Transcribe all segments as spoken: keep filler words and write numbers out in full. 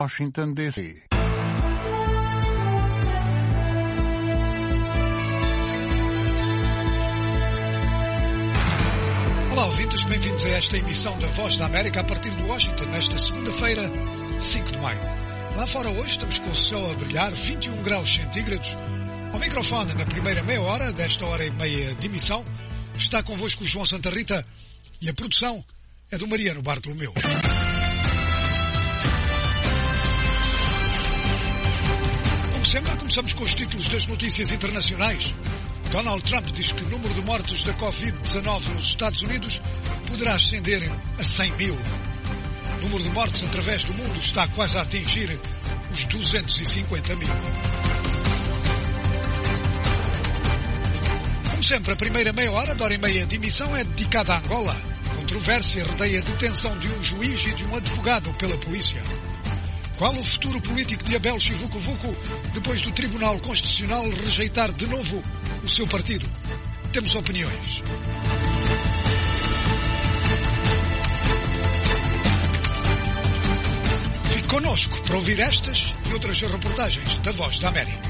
Washington, D C Olá, ouvintes, bem-vindos a esta emissão da Voz da América a partir de Washington, nesta segunda-feira, cinco de maio. Lá fora hoje estamos com o céu a brilhar, vinte e um graus centígrados. Ao microfone, na primeira meia hora desta hora e meia de emissão, está convosco o João Santa Rita e a produção é do Mariano Bartolomeu. Como sempre, começamos com os títulos das notícias internacionais. Donald Trump diz que o número de mortos da covid dezanove nos Estados Unidos poderá ascender a cem mil. O número de mortes através do mundo está quase a atingir os duzentos e cinquenta mil. Como sempre, a primeira meia hora, da hora e meia de emissão, é dedicada a Angola. A controvérsia rodeia a detenção de um juiz e de um advogado pela polícia. Qual o futuro político de Abel Chivuco-Vuco depois do Tribunal Constitucional rejeitar de novo o seu partido? Temos opiniões. Fique connosco para ouvir estas e outras reportagens da Voz da América.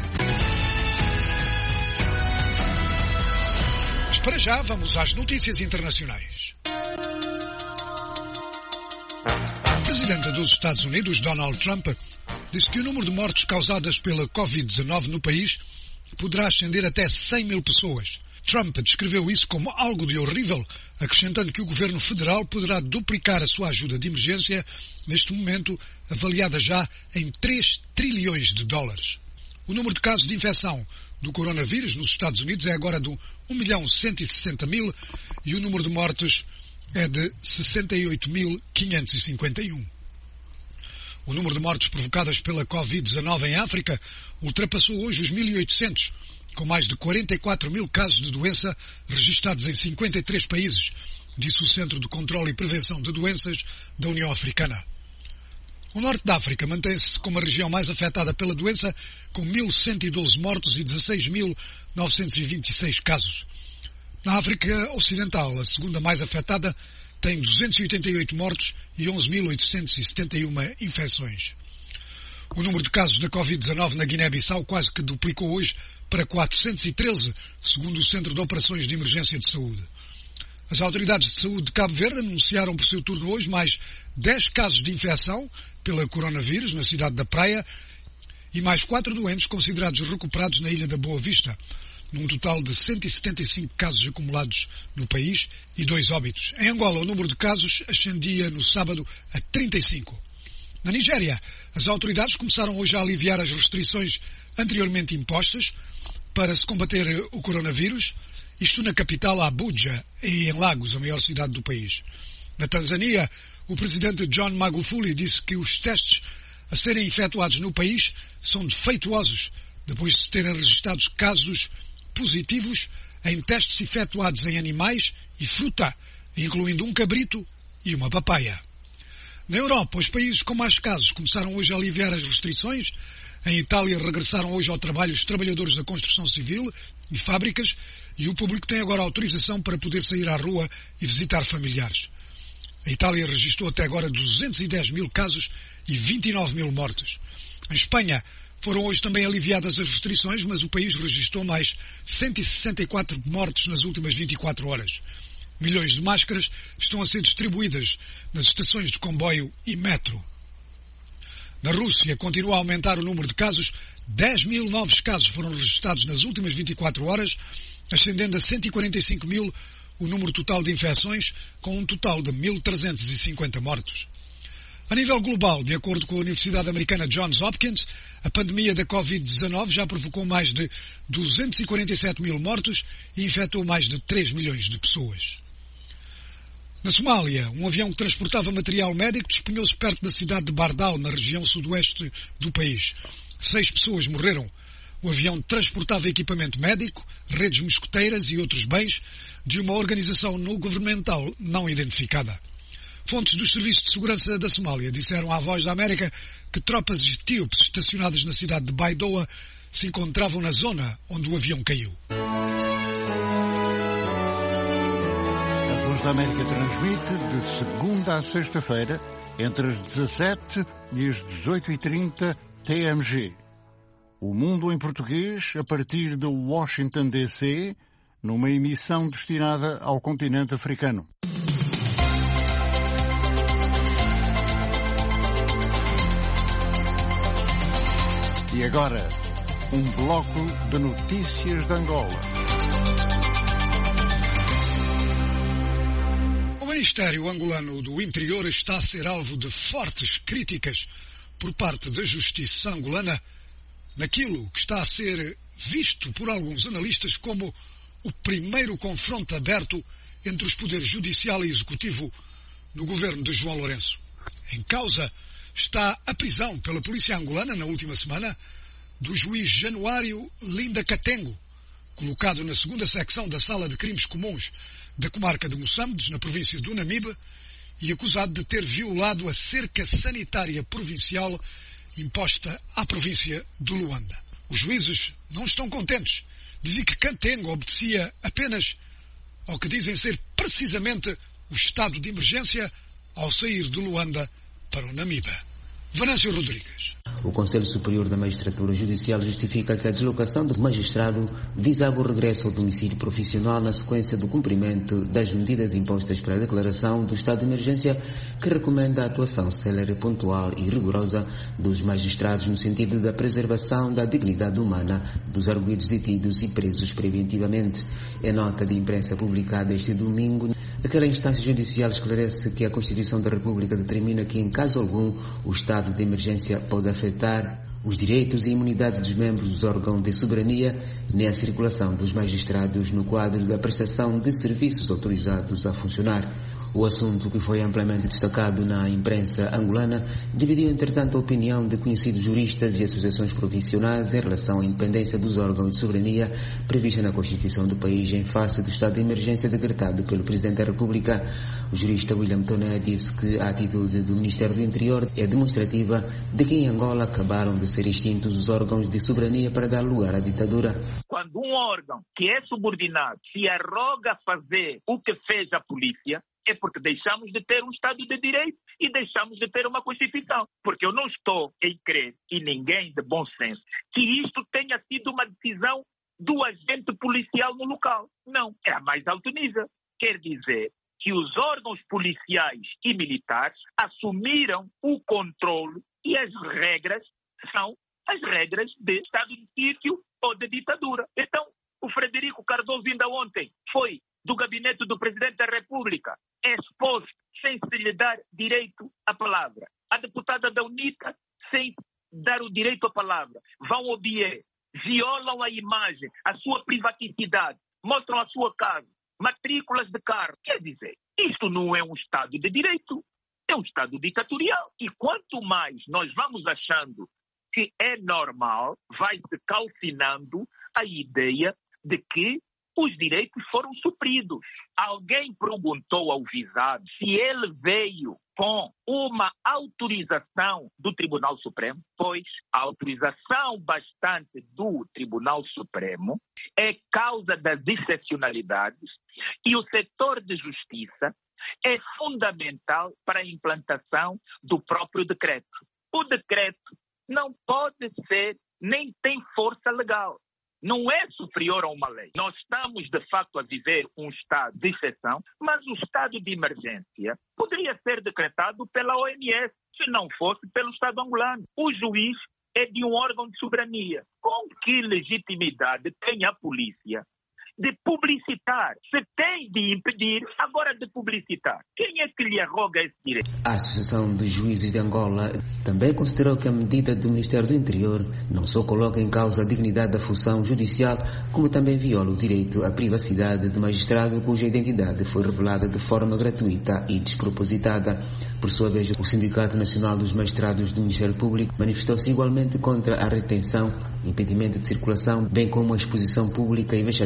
Mas para já vamos às notícias internacionais. O presidente dos Estados Unidos, Donald Trump, disse que o número de mortes causadas pela covid dezanove no país poderá ascender até cem mil pessoas. Trump descreveu isso como algo de horrível, acrescentando que o governo federal poderá duplicar a sua ajuda de emergência, neste momento avaliada já em três trilhões de dólares. O número de casos de infecção do coronavírus nos Estados Unidos é agora de um milhão cento e sessenta mil e o número de mortos é de sessenta e oito mil quinhentos e cinquenta e um. O número de mortes provocadas pela covid dezanove em África ultrapassou hoje os mil e oitocentos, com mais de quarenta e quatro mil casos de doença registados em cinquenta e três países, disse o Centro de Controlo e Prevenção de Doenças da União Africana. O norte da África mantém-se como a região mais afetada pela doença, com mil cento e doze mortos e dezasseis mil novecentos e vinte e seis casos. Na África Ocidental, a segunda mais afetada, tem duzentos e oitenta e oito mortos e onze mil oitocentos e setenta e uma infecções. O número de casos da covid dezanove na Guiné-Bissau quase que duplicou hoje para quatrocentos e treze, segundo o Centro de Operações de Emergência de Saúde. As autoridades de saúde de Cabo Verde anunciaram por seu turno hoje mais dez casos de infecção pela coronavírus na cidade da Praia e mais quatro doentes considerados recuperados na Ilha da Boa Vista, num total de cento e setenta e cinco casos acumulados no país e dois óbitos. Em Angola, o número de casos ascendia no sábado a trinta e cinco. Na Nigéria, as autoridades começaram hoje a aliviar as restrições anteriormente impostas para se combater o coronavírus, isto na capital Abuja e em Lagos, a maior cidade do país. Na Tanzânia, o presidente John Magufuli disse que os testes a serem efetuados no país são defeituosos, depois de se terem registrados casos positivos em testes efetuados em animais e fruta, incluindo um cabrito e uma papaya. Na Europa, os países com mais casos começaram hoje a aliviar as restrições. Em Itália regressaram hoje ao trabalho os trabalhadores da construção civil e fábricas e o público tem agora autorização para poder sair à rua e visitar familiares. A Itália registrou até agora duzentos e dez mil casos e vinte e nove mil mortes. Em Espanha, foram hoje também aliviadas as restrições, mas o país registrou mais cento e sessenta e quatro mortes nas últimas vinte e quatro horas. Milhões de máscaras estão a ser distribuídas nas estações de comboio e metro. Na Rússia, continua a aumentar o número de casos. dez mil novos casos foram registrados nas últimas vinte e quatro horas, ascendendo a cento e quarenta e cinco mil o número total de infecções, com um total de mil trezentos e cinquenta mortos. A nível global, de acordo com a Universidade Americana Johns Hopkins, a pandemia da covid dezanove já provocou mais de duzentos e quarenta e sete mil mortos e infectou mais de três milhões de pessoas. Na Somália, um avião que transportava material médico despenhou-se perto da cidade de Bardal, na região sudoeste do país. Seis pessoas morreram. O avião transportava equipamento médico, redes mosqueteiras e outros bens de uma organização não governamental não identificada. Fontes dos Serviços de Segurança da Somália disseram à Voz da América que tropas etíopes estacionadas na cidade de Baidoa se encontravam na zona onde o avião caiu. A Voz da América transmite de segunda a sexta-feira, entre as dezassete e as dezoito e trinta T M G. O Mundo em Português, a partir de Washington, D C, numa emissão destinada ao continente africano. E agora, um bloco de notícias de Angola. O Ministério Angolano do Interior está a ser alvo de fortes críticas por parte da Justiça angolana naquilo que está a ser visto por alguns analistas como o primeiro confronto aberto entre os poderes judicial e executivo no governo de João Lourenço. Em causa está a prisão pela polícia angolana na última semana do juiz Januário Linda Catengo, colocado na segunda secção da Sala de Crimes Comuns da comarca de Moçambiques, na província do Namibe, e acusado de ter violado a cerca sanitária provincial imposta à província de Luanda. Os juízes não estão contentes. Dizem que Catengo obedecia apenas ao que dizem ser precisamente o estado de emergência ao sair de Luanda para o Namibe. Venâncio Rodrigues. O Conselho Superior da Magistratura Judicial justifica que a deslocação do magistrado visava o regresso ao domicílio profissional na sequência do cumprimento das medidas impostas pela declaração do estado de emergência, que recomenda a atuação célere, pontual e rigorosa dos magistrados no sentido da preservação da dignidade humana dos arguidos detidos e presos preventivamente. Em nota de imprensa publicada este domingo, aquela instância judicial esclarece que a Constituição da República determina que, em caso algum, o estado de emergência pode afetar os direitos e imunidades dos membros dos órgãos de soberania, nem a circulação dos magistrados no quadro da prestação de serviços autorizados a funcionar. O assunto, que foi amplamente destacado na imprensa angolana, dividiu entretanto a opinião de conhecidos juristas e associações profissionais em relação à independência dos órgãos de soberania prevista na Constituição do país em face do estado de emergência decretado pelo Presidente da República. O jurista William Toné disse que a atitude do Ministério do Interior é demonstrativa de que em Angola acabaram de ser extintos os órgãos de soberania para dar lugar à ditadura. Quando um órgão que é subordinado se arroga a fazer o que fez a polícia, é porque deixamos de ter um Estado de Direito e deixamos de ter uma Constituição. Porque eu não estou em crer, e ninguém de bom senso, que isto tenha sido uma decisão do agente policial no local. Não, é a mais alto nível. Quer dizer que os órgãos policiais e militares assumiram o controle e as regras são as regras de Estado de sítio ou de ditadura. Então, o Frederico Cardoso ainda ontem foi do gabinete do Presidente da República, exposto sem se lhe dar direito à palavra. A deputada da UNITA, sem dar o direito à palavra. Vão ao B I E, violam a imagem, a sua privaticidade, mostram a sua casa, matrículas de carro. Quer dizer, isto não é um Estado de Direito, é um Estado ditatorial. E quanto mais nós vamos achando que é normal, vai-se calcinando a ideia de que os direitos foram supridos. Alguém perguntou ao visado se ele veio com uma autorização do Tribunal Supremo, pois a autorização bastante do Tribunal Supremo é causa das excepcionalidades e o setor de justiça é fundamental para a implantação do próprio decreto. O decreto não pode ser, nem tem força legal. Não é superior a uma lei. Nós estamos, de facto, a viver um estado de exceção, mas o estado de emergência poderia ser decretado pela O M S, se não fosse pelo Estado angolano. O juiz é de um órgão de soberania. Com que legitimidade tem a polícia de publicitar? Se tem de impedir, agora de publicitar. Quem é que lhe arroga esse direito? A Associação dos Juízes de Angola também considerou que a medida do Ministério do Interior não só coloca em causa a dignidade da função judicial, como também viola o direito à privacidade do magistrado cuja identidade foi revelada de forma gratuita e despropositada. Por sua vez, o Sindicato Nacional dos Magistrados do Ministério Público manifestou-se igualmente contra a retenção, impedimento de circulação, bem como a exposição pública e vexatória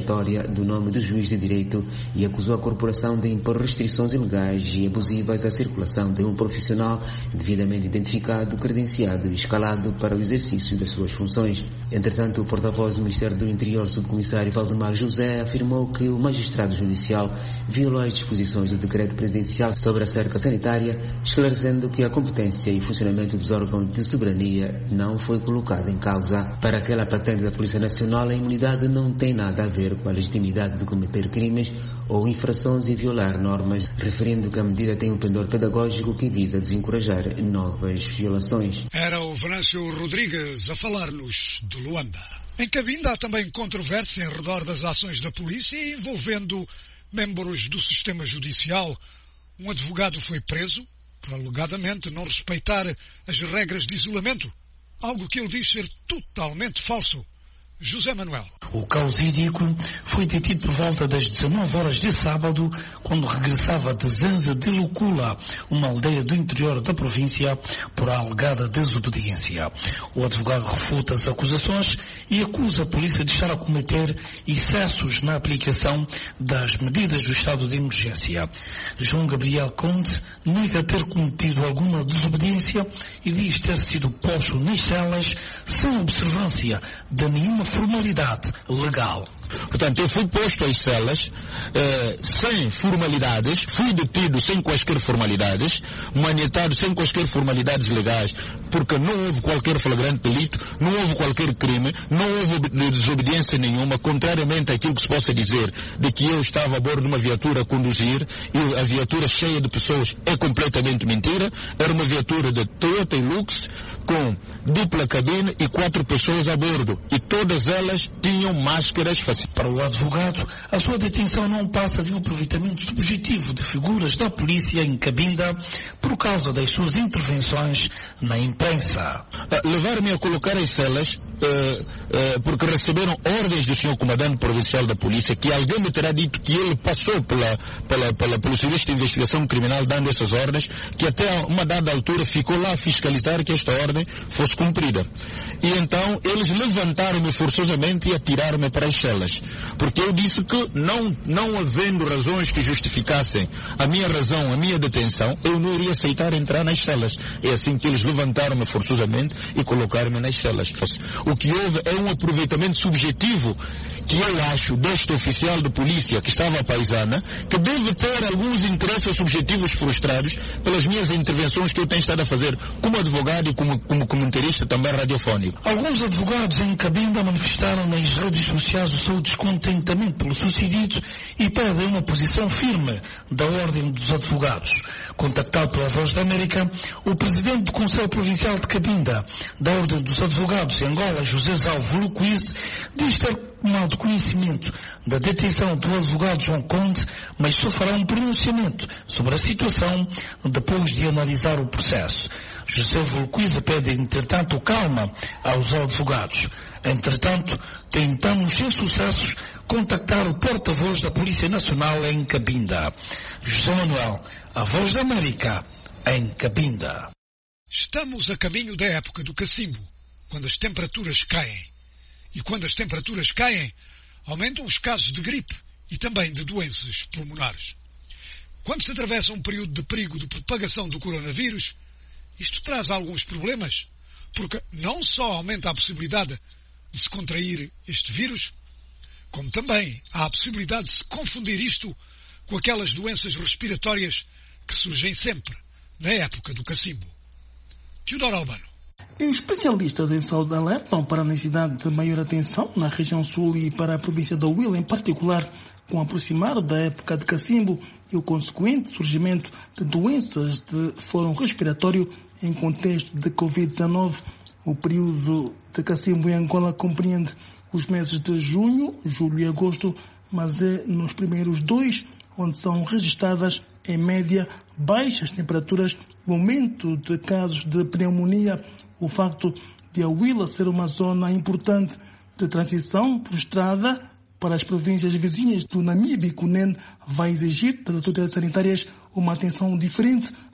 do nome do juiz de direito e acusou a corporação de impor restrições ilegais e abusivas à circulação de um profissional devidamente identificado, credenciado e escalado para o exercício das suas funções. Entretanto, o porta-voz do Ministério do Interior, subcomissário Valdemar José, afirmou que o magistrado judicial violou as disposições do decreto presidencial sobre a cerca sanitária, esclarecendo que a competência e funcionamento dos órgãos de soberania não foi colocada em causa. Para aquela patente da Polícia Nacional, a imunidade não tem nada a ver com a legitimidade de cometer crimes ou infrações e violar normas, referindo que a medida tem um pendor pedagógico que visa desencorajar novas violações. Era o Venâncio Rodrigues a falar-nos de Luanda. Em Cabinda há também controvérsia em redor das ações da polícia envolvendo membros do sistema judicial. Um advogado foi preso por alegadamente não respeitar as regras de isolamento, algo que ele diz ser totalmente falso. José Manuel. O causídico foi detido por volta das dezanove horas de sábado, quando regressava de Zanza de Lucula, uma aldeia do interior da província, por alegada desobediência. O advogado refuta as acusações e acusa a polícia de estar a cometer excessos na aplicação das medidas do estado de emergência. João Gabriel Conde nega ter cometido alguma desobediência e diz ter sido posto nas celas sem observância de nenhuma formalidade legal. Portanto, eu fui posto às celas eh, sem formalidades, fui detido sem quaisquer formalidades, manietado sem quaisquer formalidades legais, porque não houve qualquer flagrante delito, não houve qualquer crime, não houve desobediência nenhuma, contrariamente àquilo que se possa dizer de que eu estava a bordo de uma viatura a conduzir e a viatura cheia de pessoas é completamente mentira. Era uma viatura de Toyota Hilux com dupla cabine e quatro pessoas a bordo e todas elas tinham máscaras faciais. Para o advogado, a sua detenção não passa de um aproveitamento subjetivo de figuras da polícia em Cabinda por causa das suas intervenções na imprensa. Uh, levar-me a colocar as celas uh, uh, porque receberam ordens do senhor comandante provincial da polícia, que alguém me terá dito que ele passou pela, pela, pela, pelo serviço de investigação criminal dando essas ordens, que até a uma dada altura ficou lá a fiscalizar que esta ordem fosse cumprida. E então eles levantaram-me forçosamente e atiraram-me para as celas. Porque eu disse que não, não havendo razões que justificassem a minha razão, a minha detenção, eu não iria aceitar entrar nas celas. É assim que eles levantaram-me forçosamente e colocaram-me nas celas. O que houve é um aproveitamento subjetivo que eu acho deste oficial de polícia que estava à paisana, que deve ter alguns interesses subjetivos frustrados pelas minhas intervenções que eu tenho estado a fazer como advogado e como, como comentarista também radiofónico. Alguns advogados em Cabinda manifestaram nas redes sociais o seu descontentamento pelo sucedido e pedem uma posição firme da Ordem dos Advogados. Contactado pela Voz da América, o presidente do Conselho Provincial de Cabinda, da Ordem dos Advogados em Angola, José Zalvo Luquiz, diz ter tomado conhecimento da detenção do advogado João Conde, mas só fará um pronunciamento sobre a situação depois de analisar o processo. José Volquiza pede, entretanto, calma aos advogados. Entretanto, tentamos, sem sucessos, contactar o porta-voz da Polícia Nacional em Cabinda. José Manuel, a Voz da América, em Cabinda. Estamos a caminho da época do cacimbo, quando as temperaturas caem. E quando as temperaturas caem, aumentam os casos de gripe e também de doenças pulmonares. Quando se atravessa um período de perigo de propagação do coronavírus, isto traz alguns problemas, porque não só aumenta a possibilidade de se contrair este vírus, como também há a possibilidade de se confundir isto com aquelas doenças respiratórias que surgem sempre na época do cacimbo. Teodoro Albano. Especialistas em saúde alertam para a necessidade de maior atenção na região sul e para a província da Huila em particular, com o aproximar da época de cacimbo e o consequente surgimento de doenças de foro respiratório em contexto de covid dezenove. O período de cacimbo em Angola compreende os meses de junho, julho e agosto, mas é nos primeiros dois onde são registradas, em média, baixas temperaturas, o aumento de casos de pneumonia. O facto de a Huila ser uma zona importante de transição por estrada para as províncias vizinhas do Namibe e Cunene vai exigir das autoridades sanitárias uma atenção diferente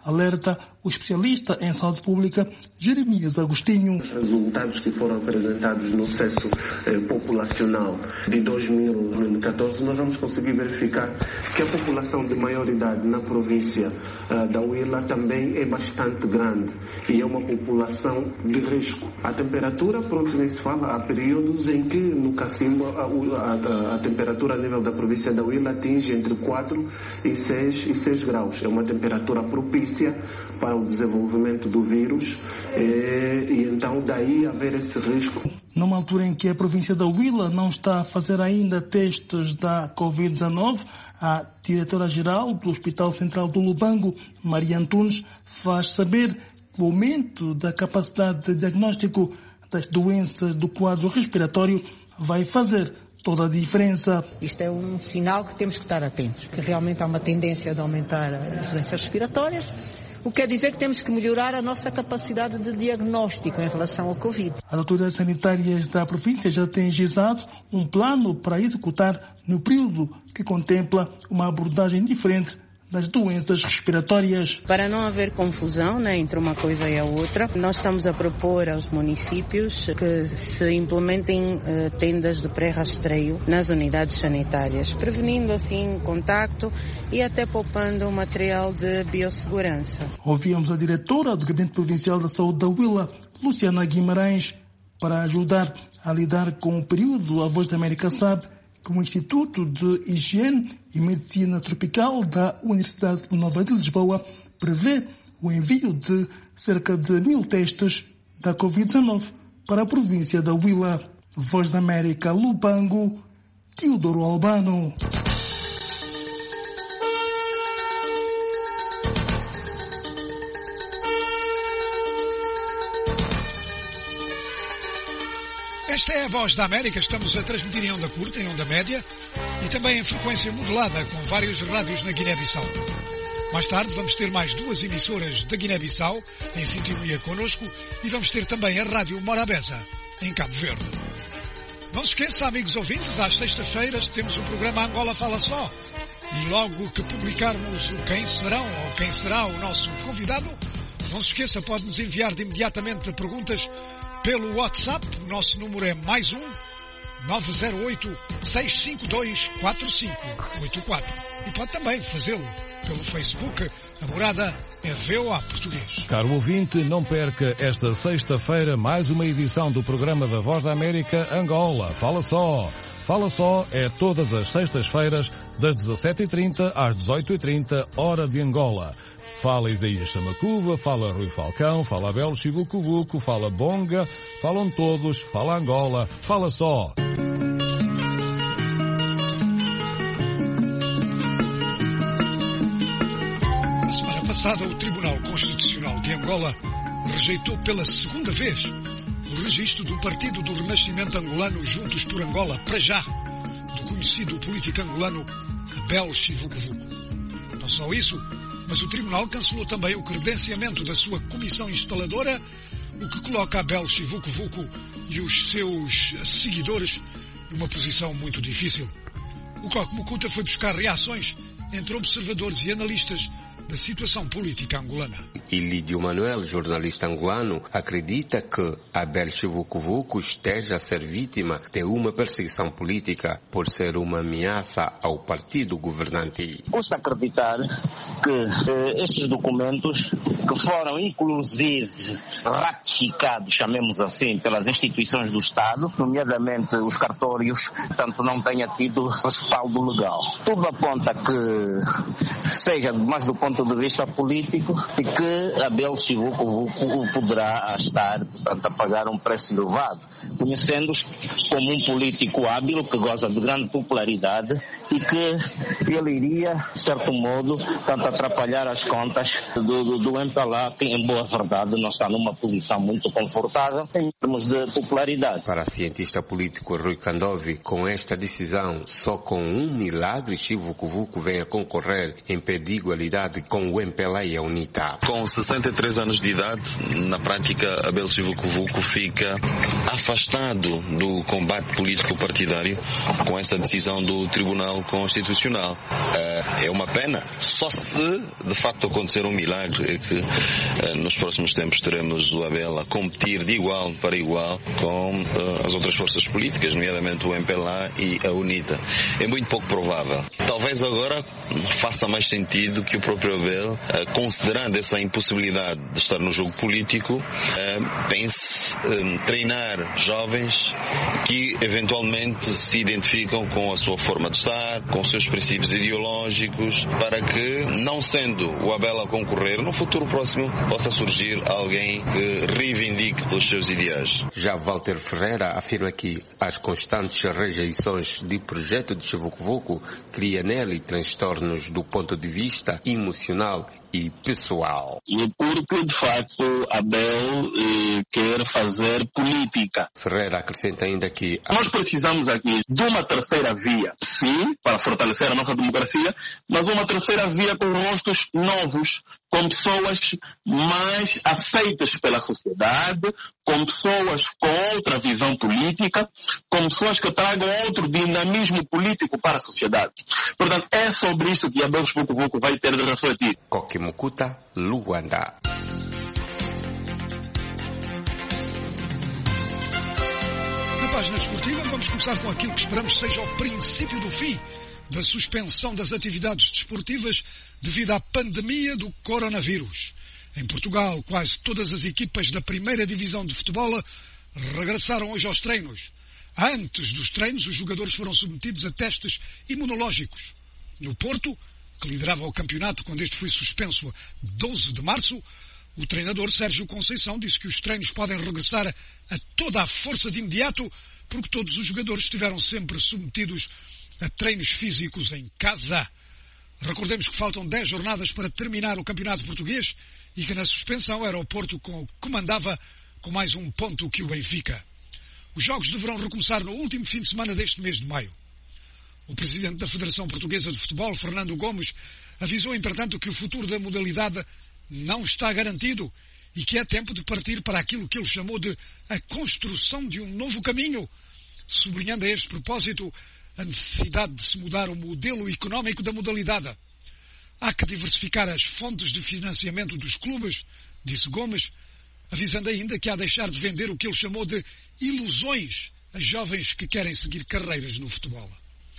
alerta o especialista em saúde pública, Jeremias Agostinho. Os resultados que foram apresentados no censo eh, populacional de dois mil e catorze, nós vamos conseguir verificar que a população de maior idade na província eh, da Huila também é bastante grande e é uma população de risco. A temperatura, pronto, nem se fala, há períodos em que no Cacimbo a, a, a temperatura a nível da província da Huila atinge entre quatro e seis graus. É uma temperatura propícia para o desenvolvimento do vírus e, e então daí haver esse risco. Numa altura em que a província da Huila não está a fazer ainda testes da covid dezenove, a diretora-geral do Hospital Central do Lubango, Maria Antunes, faz saber que o aumento da capacidade de diagnóstico das doenças do quadro respiratório vai fazer toda a diferença. Isto é um sinal que temos que estar atentos, que realmente há uma tendência de aumentar as doenças respiratórias, o que quer dizer que temos que melhorar a nossa capacidade de diagnóstico em relação ao Covid. As autoridades sanitárias da província já têm gizado um plano para executar no período que contempla uma abordagem diferente das doenças respiratórias. Para não haver confusão, né, entre uma coisa e a outra, nós estamos a propor aos municípios que se implementem uh, tendas de pré-rastreio nas unidades sanitárias, prevenindo assim contacto e até poupando o material de biossegurança. Ouvimos a diretora do Gabinete Provincial da Saúde da Huila, Luciana Guimarães, para ajudar a lidar com o período. A Voz da América sabe que o Instituto de Higiene e Medicina Tropical da Universidade Nova de Lisboa prevê o envio de cerca de mil testes da covid dezenove para a província da Huila. Voz da América, Lubango, Teodoro Albano. Esta é a Voz da América, estamos a transmitir em onda curta, em onda média e também em frequência modulada com vários rádios na Guiné-Bissau. Mais tarde vamos ter mais duas emissoras da Guiné-Bissau em sintonia connosco e vamos ter também a Rádio Morabeza, em Cabo Verde. Não se esqueça, amigos ouvintes, às sextas-feiras temos o programa Angola Fala Só e logo que publicarmos o quem serão ou quem será o nosso convidado, não se esqueça, pode-nos enviar de imediatamente perguntas pelo WhatsApp. O nosso número é mais um nove zero oito, seis cinco dois, quatro cinco oito quatro. E pode também fazê-lo pelo Facebook. A morada é V O A Português. Caro ouvinte, não perca esta sexta-feira mais uma edição do programa da Voz da América Angola. Fala só. Fala só é todas as sextas-feiras das dezassete e trinta às dezoito e trinta, hora de Angola. Fala Isaías Chamacuva, fala Rui Falcão, fala Abel Chivucuvuco, fala Bonga, falam todos, fala Angola, fala só. Na semana passada, o Tribunal Constitucional de Angola rejeitou pela segunda vez o registro do Partido do Renascimento Angolano Juntos por Angola, para já, do conhecido político angolano Abel Chivucuvuco. Não só isso, mas o Tribunal cancelou também o credenciamento da sua comissão instaladora, o que coloca Abel Chivucuvuco e os seus seguidores numa posição muito difícil. O Coque Mucuta foi buscar reações entre observadores e analistas da situação política angolana. Ilídio Manuel, jornalista angolano, acredita que Abel Chivucuvuco esteja a ser vítima de uma perseguição política por ser uma ameaça ao partido governante. Custa acreditar que eh, estes documentos, que foram inclusive ratificados, chamemos assim, pelas instituições do Estado, nomeadamente os cartórios, tanto não tenha tido respaldo legal. Tudo aponta que seja mais do ponto de vista político e que Abel Chivucuvuco poderá estar, portanto, a pagar um preço elevado, conhecendo-os como um político hábil que goza de grande popularidade e que ele iria, de certo modo, tanto atrapalhar as contas do, do, do M P L A, que em boa verdade não está numa posição muito confortável em termos de popularidade. Para o cientista político Rui Candovi, com esta decisão, só com um milagre Chivucuvuco vem a concorrer em pé de igualdade debate com o M P L A e a UNITA. Com sessenta e três anos de idade, na prática, Abel Chivucovuco fica afastado do combate político partidário com essa decisão do Tribunal Constitucional. É uma pena, só se de facto acontecer um milagre, é que nos próximos tempos teremos o Abel a competir de igual para igual com as outras forças políticas, nomeadamente o M P L A e a UNITA. É muito pouco provável. Talvez agora faça mais sentido que o próprio Abel, considerando essa impossibilidade de estar no jogo político, pense em treinar jovens que eventualmente se identificam com a sua forma de estar, com os seus princípios ideológicos, para que, não sendo o Abel a concorrer, no futuro próximo possa surgir alguém que reivindique pelos seus ideais. Já Walter Ferreira afirma que as constantes rejeições do projeto de Chivucovuco cria nele transtornos do ponto de vista emocional e pessoal. E porque, de facto, Abel eh, quer fazer política. Ferreira acrescenta ainda que nós precisamos aqui de uma terceira via, sim, para fortalecer a nossa democracia, mas uma terceira via com rostos novos, com pessoas mais aceitas pela sociedade, com pessoas com outra visão política, com pessoas que tragam outro dinamismo político para a sociedade. Portanto, é sobre isso que Abel Chivucovuco vai ter de refletir. Mukuta, Luanda. Na página desportiva, vamos começar com aquilo que esperamos seja o princípio do fim da suspensão das atividades desportivas devido à pandemia do coronavírus. Em Portugal, quase todas as equipas da primeira divisão de futebol regressaram hoje aos treinos. Antes dos treinos, os jogadores foram submetidos a testes imunológicos. No Porto, que liderava o campeonato quando este foi suspenso a doze de março, o treinador Sérgio Conceição disse que os treinos podem regressar a toda a força de imediato, porque todos os jogadores estiveram sempre submetidos a treinos físicos em casa. Recordemos que faltam dez jornadas para terminar o campeonato português e que na suspensão era o Porto que comandava com mais um ponto que o Benfica. Os jogos deverão recomeçar no último fim de semana deste mês de maio. O presidente da Federação Portuguesa de Futebol, Fernando Gomes, avisou, entretanto, que o futuro da modalidade não está garantido e que é tempo de partir para aquilo que ele chamou de a construção de um novo caminho, sublinhando a este propósito a necessidade de se mudar o modelo económico da modalidade. Há que diversificar as fontes de financiamento dos clubes, disse Gomes, avisando ainda que há de deixar de vender o que ele chamou de ilusões a jovens que querem seguir carreiras no futebol.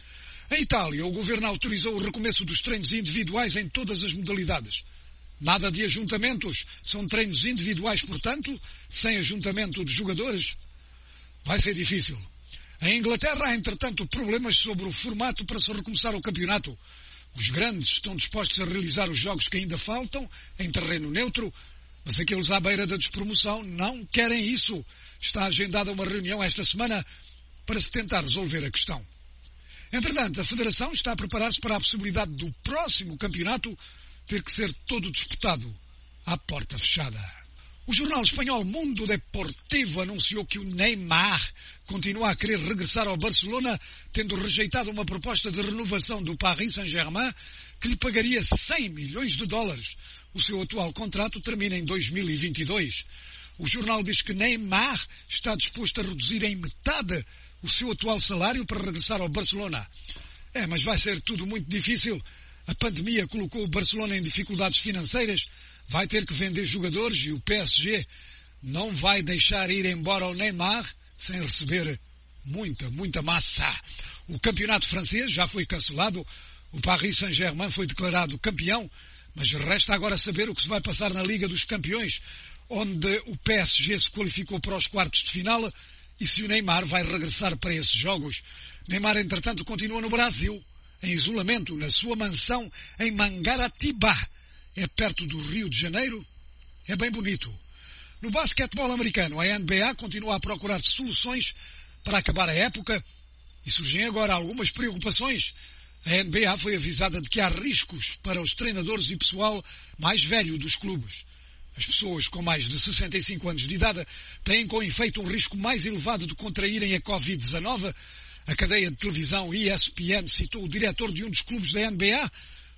Em Itália, o governo autorizou o recomeço dos treinos individuais em todas as modalidades. Nada de ajuntamentos, são treinos individuais, portanto, sem ajuntamento de jogadores. Vai ser difícil. Em Inglaterra há, entretanto, problemas sobre o formato para se recomeçar o campeonato. Os grandes estão dispostos a realizar os jogos que ainda faltam, em terreno neutro, mas aqueles à beira da despromoção não querem isso. Está agendada uma reunião esta semana para se tentar resolver a questão. Entretanto, a Federação está a preparar-se para a possibilidade do próximo campeonato ter que ser todo disputado à porta fechada. O jornal espanhol Mundo Deportivo anunciou que o Neymar continua a querer regressar ao Barcelona, tendo rejeitado uma proposta de renovação do Paris Saint-Germain que lhe pagaria cem milhões de dólares. O seu atual contrato termina em dois mil e vinte e dois. O jornal diz que Neymar está disposto a reduzir em metade o seu atual salário para regressar ao Barcelona. É, mas vai ser tudo muito difícil. A pandemia colocou o Barcelona em dificuldades financeiras, vai ter que vender jogadores e o P S G não vai deixar ir embora o Neymar sem receber muita, muita massa. O campeonato francês já foi cancelado, o Paris Saint-Germain foi declarado campeão, mas resta agora saber o que se vai passar na Liga dos Campeões, onde o P S G se qualificou para os quartos de final, e se o Neymar vai regressar para esses jogos. Neymar, entretanto, continua no Brasil, em isolamento, na sua mansão em Mangaratiba. É perto do Rio de Janeiro. É bem bonito. No basquetebol americano, a N B A continua a procurar soluções para acabar a época e surgem agora algumas preocupações. A N B A foi avisada de que há riscos para os treinadores e pessoal mais velho dos clubes. As pessoas com mais de sessenta e cinco anos de idade têm com efeito um risco mais elevado de contraírem a covid dezenove. A cadeia de televisão E S P N citou o diretor de um dos clubes da N B A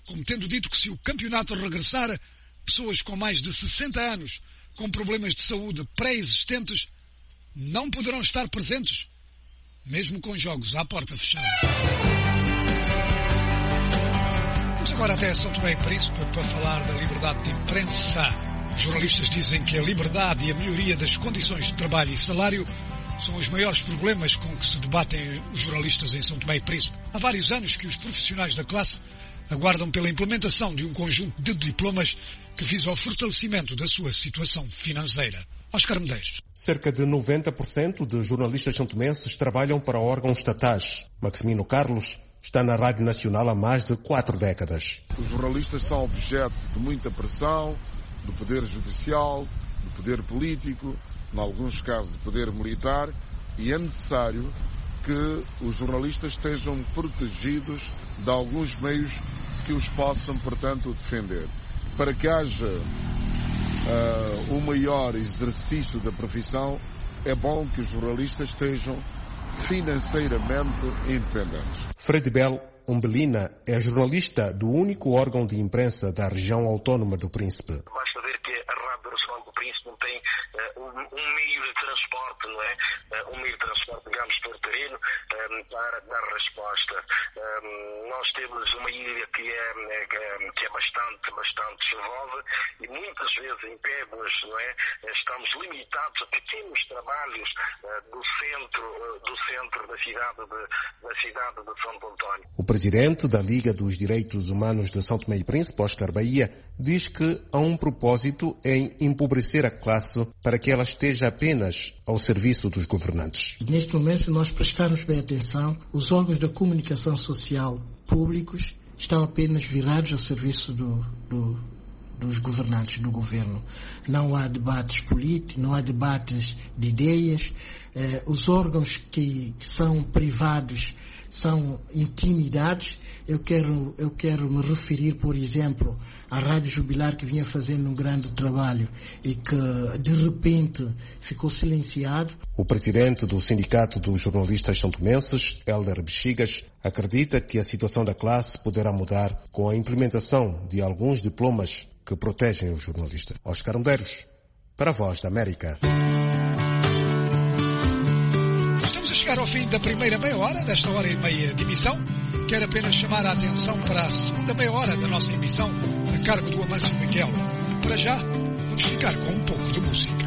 como tendo dito que se o campeonato regressar, pessoas com mais de sessenta anos, com problemas de saúde pré-existentes, não poderão estar presentes, mesmo com jogos à porta fechada. Vamos agora até São Tomé e Príncipe para falar da liberdade de imprensa. Os jornalistas dizem que a liberdade e a melhoria das condições de trabalho e salário são os maiores problemas com que se debatem os jornalistas em São Tomé e Príncipe. Há vários anos que os profissionais da classe aguardam pela implementação de um conjunto de diplomas que visa o fortalecimento da sua situação financeira. Oscar Medeiros. Cerca de noventa por cento dos jornalistas santomenses trabalham para órgãos estatais. Maximino Carlos está na Rádio Nacional há mais de quatro décadas. Os jornalistas são objeto de muita pressão do poder judicial, do poder político, em alguns casos do poder militar, e é necessário que os jornalistas estejam protegidos de alguns meios que os possam, portanto, defender. Para que haja uh, um maior exercício da profissão, é bom que os jornalistas estejam financeiramente independentes. Fred Bell Umbelina é jornalista do único órgão de imprensa da região autónoma do Príncipe. Basta ver que a Rádio Nacional do Príncipe não tem uh, um, um meio de transporte, não é? Uh, um meio de transporte, digamos, por terreno um, para dar resposta. Um, nós temos uma ilha que é, que é bastante, bastante chuvosa e muitas vezes em Péguas, não é? Estamos limitados a pequenos trabalhos uh, do centro, uh, do centro da cidade de, da cidade de Santo Antônio. O presidente da Liga dos Direitos Humanos de São Tomé e Príncipe, Oscar Bahia, diz que há um propósito em empobrecer a classe para que ela esteja apenas ao serviço dos governantes. Neste momento, se nós prestarmos bem atenção, os órgãos da comunicação social públicos estão apenas virados ao serviço do, do, dos governantes, do governo. Não há debates políticos, não há debates de ideias. Eh, os órgãos que, que são privados são intimidados. Eu quero, eu quero me referir, por exemplo, à Rádio Jubilar, que vinha fazendo um grande trabalho e que, de repente, ficou silenciado. O presidente do Sindicato dos Jornalistas santomenses, Hélder Bexigas, acredita que a situação da classe poderá mudar com a implementação de alguns diplomas que protegem os jornalistas. Oscar Medeiros, para a Voz da América. Chegar ao fim da primeira meia hora, desta hora e meia de emissão, quero apenas chamar a atenção para a segunda meia hora da nossa emissão, a cargo do Amâncio Miguel. Para já, vamos ficar com um pouco de música.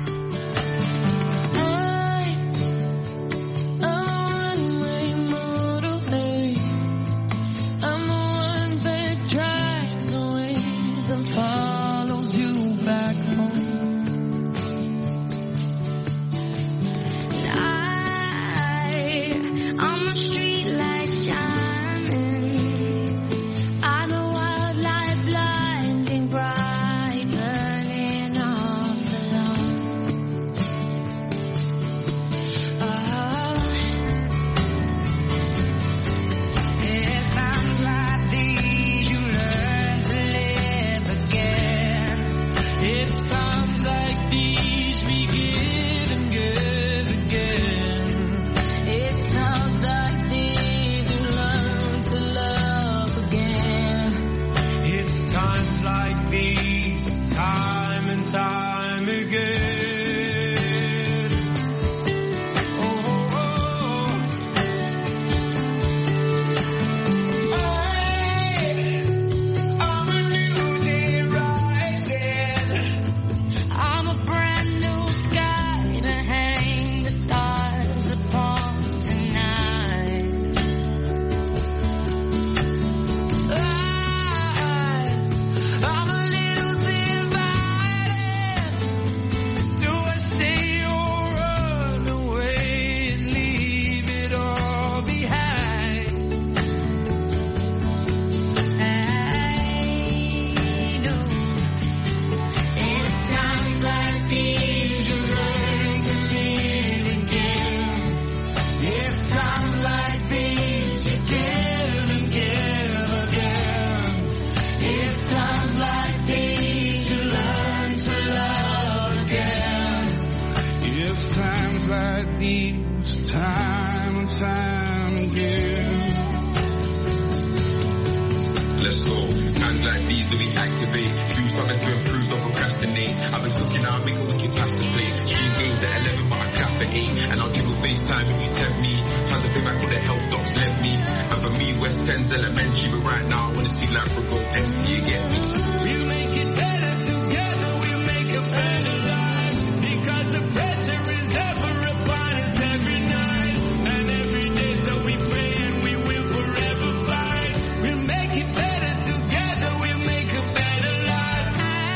Let's go. like these that we activate. Do something to improve, don't procrastinate. I've been cooking now, make a wicked pasta plate. Stream games at eleven, but I clap at eight. And I'll jiggle FaceTime if you tempt me. Trying to pay back all the help docs left me. And for me, West End's elementary, but right now I wanna see life go empty again. We'll make it better together, we'll make a better life. Because the pressure is ever upon us every night. And every day so we pray and we will forever fight. We'll make it better together, we'll make a better life.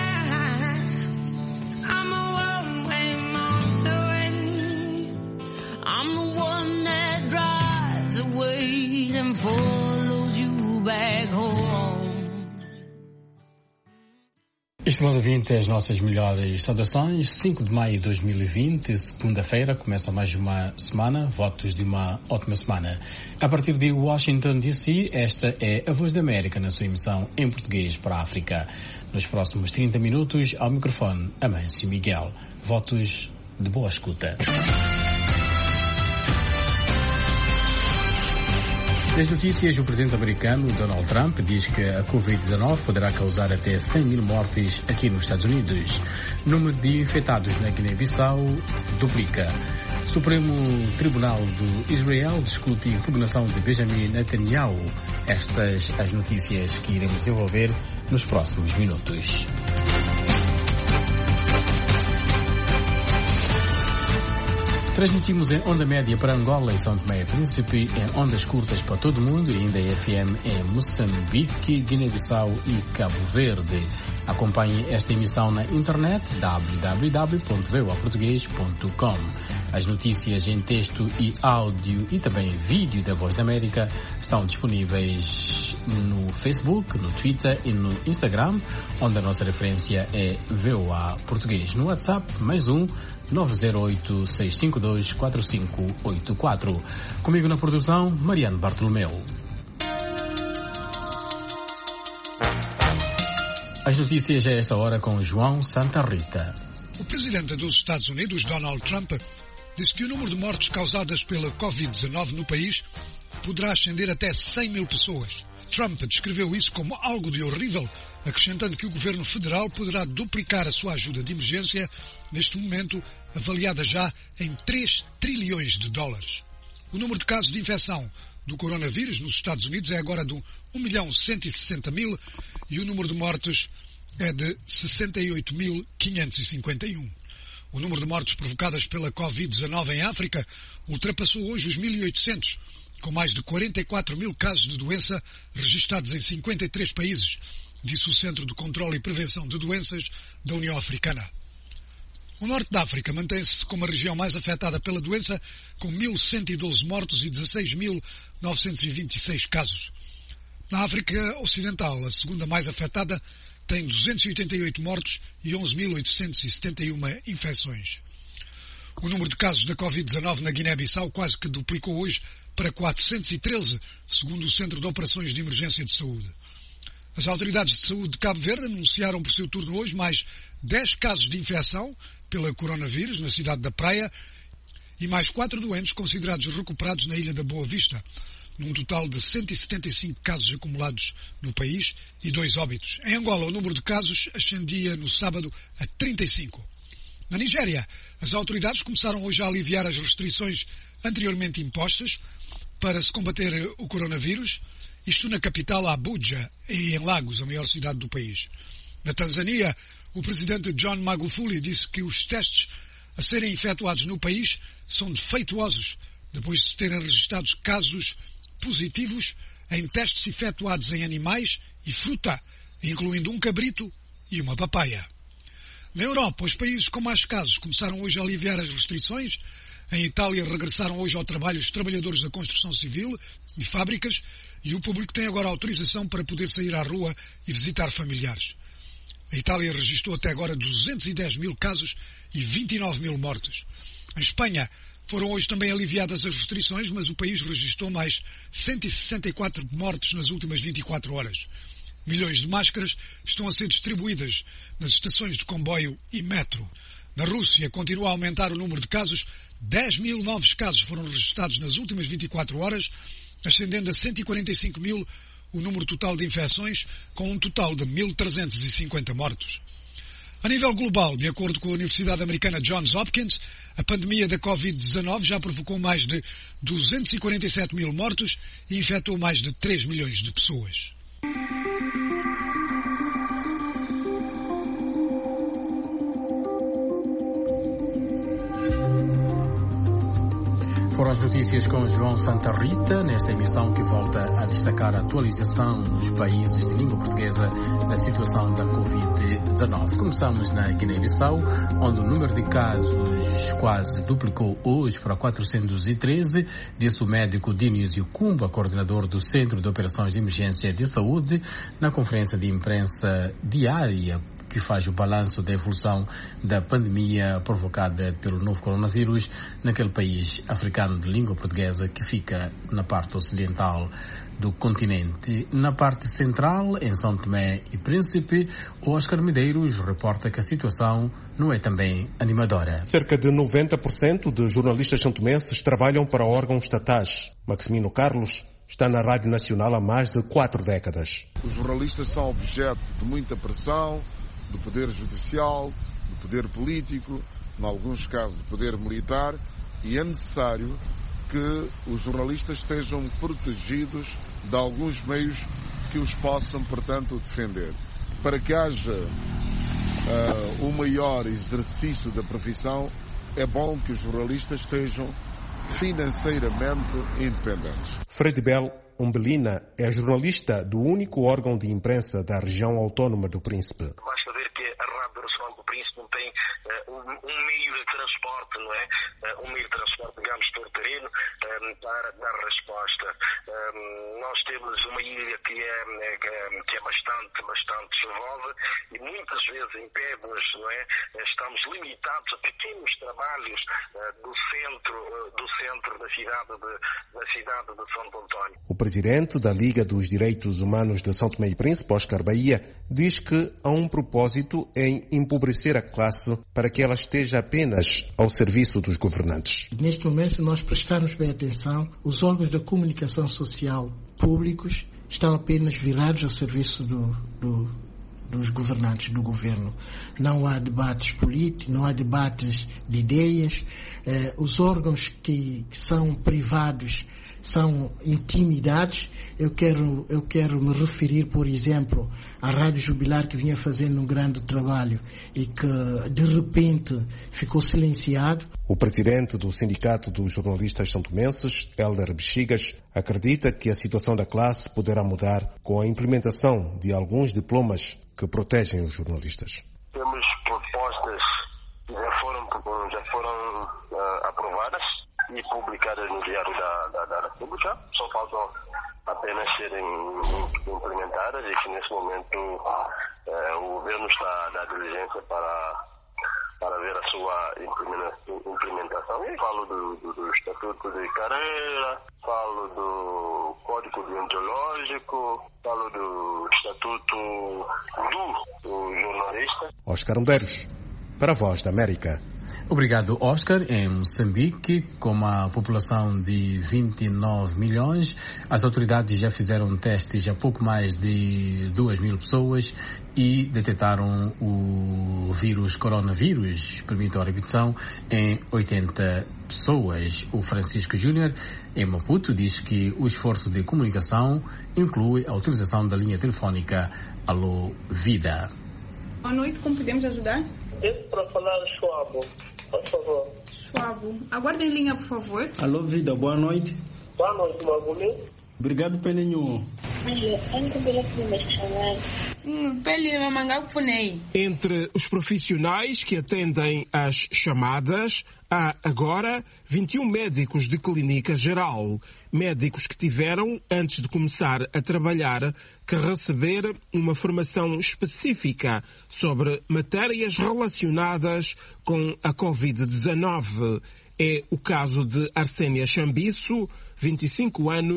I'm a one-way mountain. I'm the one that drives away and follows you back home. Estimado ouvinte, as nossas melhores saudações. cinco de maio de dois mil e vinte, segunda-feira, começa mais uma semana. Votos de uma ótima semana. A partir de Washington, D C, esta é a Voz da América na sua emissão em português para a África. Nos próximos trinta minutos, ao microfone, Amâncio Miguel. Votos de boa escuta. Nas notícias, o presidente americano Donald Trump diz que a covid dezenove poderá causar até cem mil mortes aqui nos Estados Unidos. Número de infectados na Guiné-Bissau duplica. Supremo Tribunal do Israel discute a impugnação de Benjamin Netanyahu. Estas as notícias que iremos desenvolver nos próximos minutos. Transmitimos em onda média para Angola e São Tomé e Príncipe, em ondas curtas para todo o mundo e ainda em F M em Moçambique, Guiné-Bissau e Cabo Verde. Acompanhe esta emissão na internet w w w ponto voa português ponto com. As notícias em texto e áudio e também vídeo da Voz da América estão disponíveis no Facebook, no Twitter e no Instagram, onde a nossa referência é V O A Português. No WhatsApp, mais um, nove zero oito, seis cinco dois, quatro cinco oito quatro. Comigo na produção, Mariano Bartolomeu. As notícias a esta hora com João Santa Rita. O presidente dos Estados Unidos, Donald Trump, disse que o número de mortes causadas pela covid dezenove no país poderá ascender até cem mil pessoas. Trump descreveu isso como algo de horrível, acrescentando que o governo federal poderá duplicar a sua ajuda de emergência, neste momento avaliada já em três trilhões de dólares. O número de casos de infecção do coronavírus nos Estados Unidos é agora de um milhão cento e sessenta mil e o número de mortes é de sessenta e oito mil quinhentos e cinquenta e um. O número de mortes provocadas pela covid dezenove em África ultrapassou hoje os mil e oitocentos, com mais de quarenta e quatro mil casos de doença registados em cinquenta e três países, disse o Centro de Controlo e Prevenção de Doenças da União Africana. O norte da África mantém-se como a região mais afetada pela doença, com mil cento e doze mortos e dezesseis mil novecentos e vinte e seis casos. Na África Ocidental, a segunda mais afetada, tem duzentos e oitenta e oito mortos e onze mil oitocentos e setenta e uma infecções. O número de casos da covid dezenove na Guiné-Bissau quase que duplicou hoje para quatrocentos e treze, segundo o Centro de Operações de Emergência de Saúde. As autoridades de saúde de Cabo Verde anunciaram por seu turno hoje mais dez casos de infecção pela coronavírus na cidade da Praia e mais quatro doentes considerados recuperados na Ilha da Boa Vista, num total de cento e setenta e cinco casos acumulados no país e dois óbitos. Em Angola, o número de casos ascendia no sábado a trinta e cinco. Na Nigéria, as autoridades começaram hoje a aliviar as restrições anteriormente impostas para se combater o coronavírus, isto na capital Abuja e em Lagos, a maior cidade do país. Na Tanzânia, o presidente John Magufuli disse que os testes a serem efetuados no país são defeituosos, depois de se terem registrados casos positivos em testes efetuados em animais e fruta, incluindo um cabrito e uma papaya. Na Europa, os países com mais casos começaram hoje a aliviar as restrições. Em Itália, regressaram hoje ao trabalho os trabalhadores da construção civil e fábricas e o público tem agora autorização para poder sair à rua e visitar familiares. A Itália registrou até agora duzentos e dez mil casos e vinte e nove mil mortes. Em Espanha, foram hoje também aliviadas as restrições, mas o país registrou mais cento e sessenta e quatro mortes nas últimas vinte e quatro horas. Milhões de máscaras estão a ser distribuídas nas estações de comboio e metro. Na Rússia, continua a aumentar o número de casos. dez mil novos casos foram registrados nas últimas vinte e quatro horas, ascendendo a cento e quarenta e cinco mil o número total de infecções, com um total de mil trezentos e cinquenta mortos. A nível global, de acordo com a Universidade Americana Johns Hopkins, a pandemia da covid dezanove já provocou mais de duzentos e quarenta e sete mil mortos e infectou mais de três milhões de pessoas. Foram as notícias com João Santa Rita, nesta emissão que volta a destacar a atualização nos países de língua portuguesa da situação da covid dezanove. Começamos na Guiné-Bissau, onde o número de casos quase duplicou hoje para quatrocentos e treze, disse o médico Dionísio Cumba, coordenador do Centro de Operações de Emergência de Saúde, na conferência de imprensa diária que faz o balanço da evolução da pandemia provocada pelo novo coronavírus naquele país africano de língua portuguesa que fica na parte ocidental do continente. Na parte central, em São Tomé e Príncipe, o Oscar Medeiros reporta que a situação não é também animadora. Cerca de noventa por cento dos jornalistas santomenses trabalham para órgãos estatais. Maximino Carlos está na Rádio Nacional há mais de quatro décadas. Os jornalistas são objeto de muita pressão do poder judicial, do poder político, em alguns casos do poder militar, e é necessário que os jornalistas estejam protegidos de alguns meios que os possam, portanto, defender. Para que haja uh, um maior exercício da profissão, é bom que os jornalistas estejam financeiramente independentes. Fred Bell Umbelina é jornalista do único órgão de imprensa da região autónoma do Príncipe. Basta ver que a Rádio Nacional do Príncipe não tem uh, um, um meio de transporte, não é? Uh, um meio de transporte, digamos, por terreno, um, para dar resposta. Um, nós temos uma ilha que é, que é bastante, bastante chuvosa e muitas vezes em Pébas, não é? Estamos limitados a pequenos trabalhos uh, do centro, uh, do centro da cidade de, da cidade de Santo Antônio. O presidente da Liga dos Direitos Humanos de São Tomé e Príncipe, Oscar Bahia, diz que há um propósito em empobrecer a classe para que ela esteja apenas ao serviço dos governantes. Neste momento, se nós prestarmos bem atenção, os órgãos da comunicação social públicos estão apenas virados ao serviço do, do, dos governantes, do governo. Não há debates políticos, não há debates de ideias. Eh, os órgãos que, que são privados são intimidados. Eu quero, eu quero me referir, por exemplo, à Rádio Jubilar, que vinha fazendo um grande trabalho e que, de repente, ficou silenciado. O presidente do Sindicato dos Jornalistas santomenses, Hélder Bexigas, acredita que a situação da classe poderá mudar com a implementação de alguns diplomas que protegem os jornalistas. Temos propostas que já foram, já foram uh, aprovadas e publicadas no Diário da, da, da República, só faltam apenas serem implementadas e que nesse momento eh, o governo está a dar diligência para, para ver a sua implementação. E falo do, do, do Estatuto de Carreira, falo do Código Deontológico, falo do Estatuto do, do Jornalista. Oscar Medeiros, para a Voz da América. Obrigado, Oscar. Em Moçambique, com uma população de vinte e nove milhões, as autoridades já fizeram testes a pouco mais de duas mil pessoas e detectaram o vírus coronavírus, permite a repetição, em oitenta pessoas. O Francisco Júnior, em Maputo, diz que o esforço de comunicação inclui a utilização da linha telefónica Alô Vida. Boa noite, como podemos ajudar? Esse para falar Schwabo, por favor. Schwabo, aguarde em linha, por favor. Alô, Vida, boa noite. Boa noite, Magulê. Obrigado, Peninho. Entre os profissionais que atendem às chamadas, há agora vinte e um médicos de clínica geral. Médicos que tiveram, antes de começar a trabalhar, que receber uma formação específica sobre matérias relacionadas com a covid dezanove. É o caso de Arsénia Chambiço, vinte e cinco anos,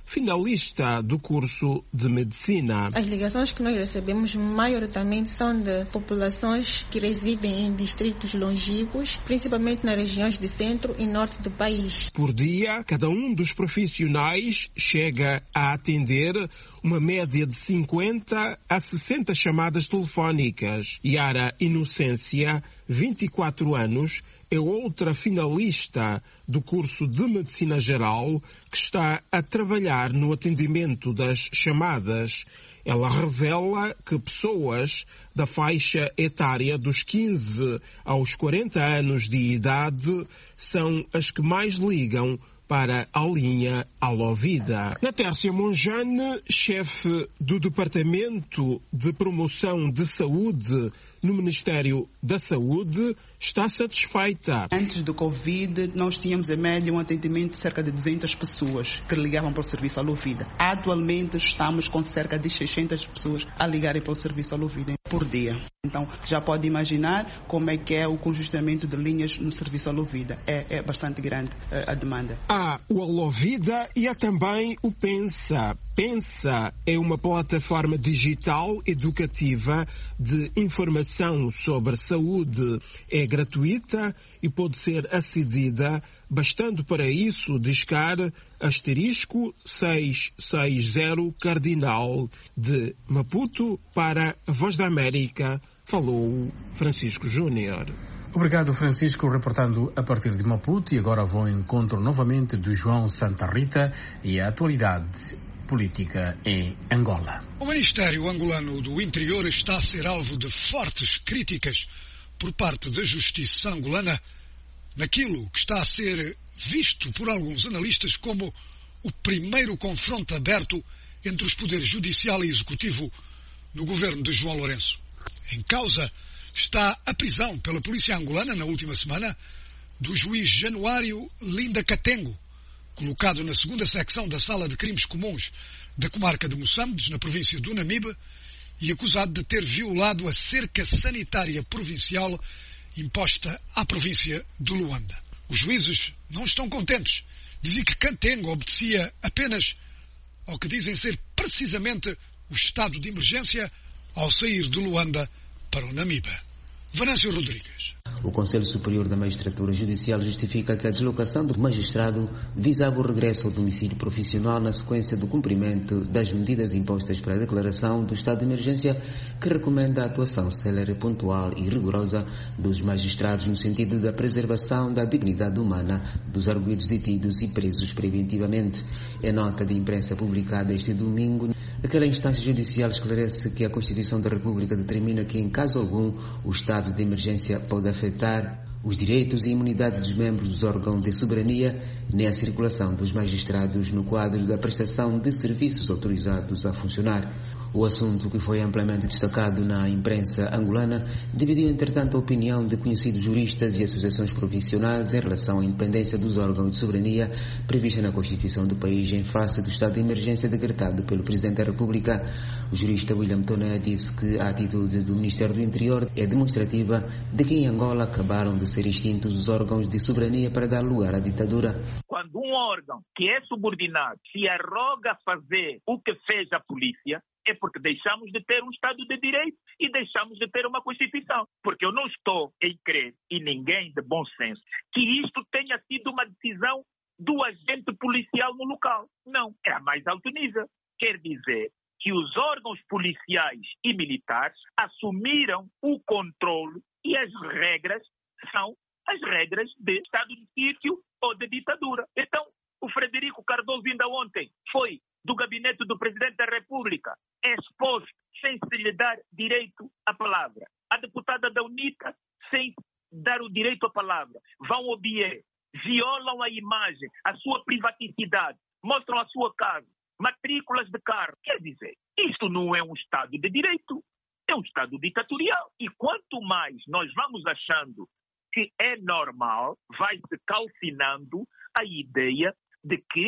finalista do curso de medicina. As ligações que nós recebemos maioritariamente são de populações que residem em distritos longínquos, principalmente nas regiões de centro e norte do país. Por dia, cada um dos profissionais chega a atender uma média de cinquenta a sessenta chamadas telefónicas. Yara Inocência, vinte e quatro anos, é outra finalista do curso de Medicina Geral que está a trabalhar no atendimento das chamadas. Ela revela que pessoas da faixa etária dos quinze aos quarenta anos de idade são as que mais ligam para a linha Alô Vida. Natércia Monjane, chefe do Departamento de Promoção de Saúde no Ministério da Saúde, está satisfeita. Antes do Covid, nós tínhamos em média um atendimento de cerca de duzentas pessoas que ligavam para o serviço Alô Vida. Atualmente estamos com cerca de seiscentas pessoas a ligarem para o serviço Alô Vida por dia. Então já pode imaginar como é que é o congestionamento de linhas no serviço Alô Vida. É, é bastante grande a, a demanda. Há o Alô Vida e há também o Pensa. Pensa é uma plataforma digital educativa de informação sobre saúde. É gratuita e pode ser acedida, bastando para isso discar asterisco seiscentos e sessenta cardinal. De Maputo para a Voz da América, falou Francisco Júnior. Obrigado, Francisco, reportando a partir de Maputo. E agora vou ao encontro novamente do João Santa Rita e a atualidade política em Angola. O Ministério Angolano do Interior está a ser alvo de fortes críticas por parte da Justiça angolana naquilo que está a ser visto por alguns analistas como o primeiro confronto aberto entre os poderes judicial e executivo no governo de João Lourenço. Em causa está a prisão pela polícia angolana na última semana do juiz Januário Linda Catengo, colocado na segunda secção da Sala de Crimes Comuns da comarca de Moçambique, na província do Namibe, e acusado de ter violado a cerca sanitária provincial imposta à província de Luanda. Os juízes não estão contentes. Dizem que Catengo obedecia apenas ao que dizem ser precisamente o estado de emergência ao sair de Luanda para o Namibe. Venâncio Rodrigues. O Conselho Superior da Magistratura Judicial justifica que a deslocação do magistrado visava o regresso ao domicílio profissional na sequência do cumprimento das medidas impostas para a declaração do estado de emergência, que recomenda a atuação célere, pontual e rigorosa dos magistrados no sentido da preservação da dignidade humana dos arguidos detidos e presos preventivamente. Em nota de imprensa publicada este domingo, aquela instância judicial esclarece que a Constituição da República determina que, em caso algum, o estado de emergência pode afetar os direitos e imunidades dos membros dos órgãos de soberania, nem a circulação dos magistrados no quadro da prestação de serviços autorizados a funcionar. O assunto, que foi amplamente destacado na imprensa angolana, dividiu entretanto a opinião de conhecidos juristas e associações profissionais em relação à independência dos órgãos de soberania prevista na Constituição do país em face do estado de emergência decretado pelo Presidente da República. O jurista William Toné disse que a atitude do Ministério do Interior é demonstrativa de que em Angola acabaram de ser extintos os órgãos de soberania para dar lugar à ditadura. Quando um órgão que é subordinado se arroga a fazer o que fez a polícia, é porque deixamos de ter um Estado de Direito e deixamos de ter uma Constituição. Porque eu não estou em crer, e ninguém de bom senso, que isto tenha sido uma decisão do agente policial no local. Não, é a mais alto nível. Quer dizer que os órgãos policiais e militares assumiram o controle e as regras são as regras de estado de sítio ou de ditadura. Então, o Frederico Cardoso ainda ontem foi do gabinete do Presidente da República, exposto sem se lhe dar direito à palavra. A deputada da UNITA, sem dar o direito à palavra. Vão ao B I E, violam a imagem, a sua privaticidade, mostram a sua casa, matrículas de carro. Quer dizer, isto não é um Estado de Direito, é um Estado ditatorial. E quanto mais nós vamos achando que é normal, vai-se calcinando a ideia de que